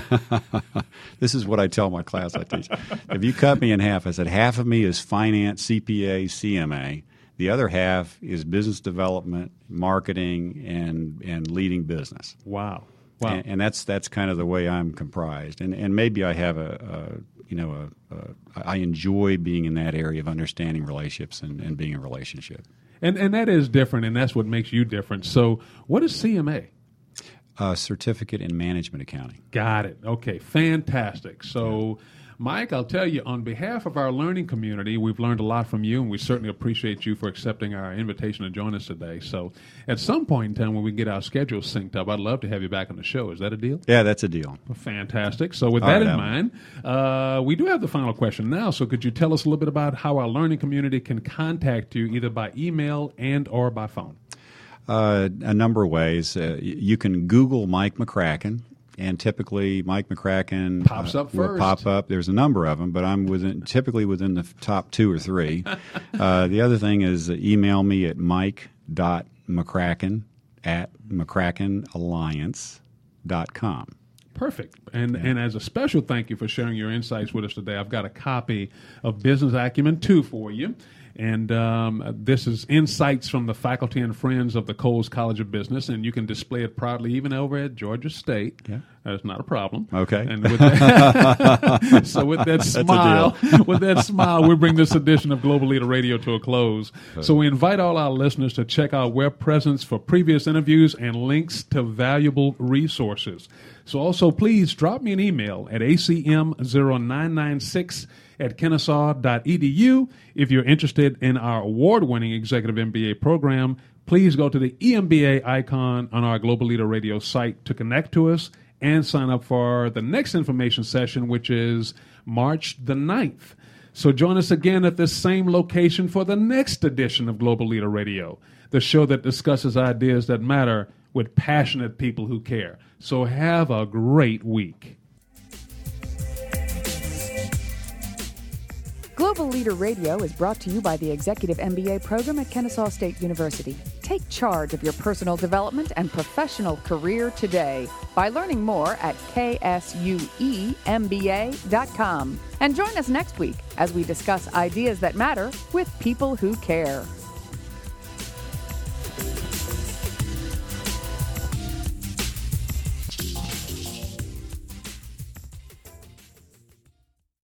this is what I tell my class I teach. If you cut me in half, I said half of me is finance, C P A, C M A. The other half is business development, marketing, and and leading business. Wow. Wow. And, and that's that's kind of the way I'm comprised, and and maybe I have a, a you know a, a I enjoy being in that area of understanding relationships and, and being in a relationship. And and that is different, and that's what makes you different. So what is C M A? Uh, Certificate in Management Accounting. Got it. Okay, fantastic. So, Mike, I'll tell you, on behalf of our learning community, we've learned a lot from you, and we certainly appreciate you for accepting our invitation to join us today. So at some point in time when we get our schedules synced up, I'd love to have you back on the show. Is that a deal? Yeah, that's a deal. Fantastic. So with All that right, in Alan. mind, uh, we do have the final question now. So could you tell us a little bit about how our learning community can contact you either by email and or by phone? Uh, a number of ways. Uh, you can Google Mike McCracken, and typically Mike McCracken Pops up uh, will first. pop up. There's a number of them, but I'm within typically within the top two or three. uh, the other thing is uh, email me at mike.mccracken at mccracken alliance dot com. Perfect. And and as a special thank you for sharing your insights with us today, I've got a copy of Business Acumen two for you. And um, this is insights from the faculty and friends of the Coles College of Business, and you can display it proudly even over at Georgia State. Yeah. That's not a problem. Okay. And with that, so with that smile, with that smile, we bring this edition of Global Leader Radio to a close. So we invite all our listeners to check our web presence for previous interviews and links to valuable resources. So also please drop me an email at a c m zero nine nine six at kennesaw dot e d u. If you're interested in our award-winning Executive M B A program, please go to the E M B A icon on our Global Leader Radio site to connect to us and sign up for the next information session, which is March the ninth. So join us again at this same location for the next edition of Global Leader Radio, the show that discusses ideas that matter with passionate people who care. So have a great week. Global Leader Radio is brought to you by the Executive M B A program at Kennesaw State University. Take charge of your personal development and professional career today by learning more at k s u e m b a dot com. And join us next week as we discuss ideas that matter with people who care.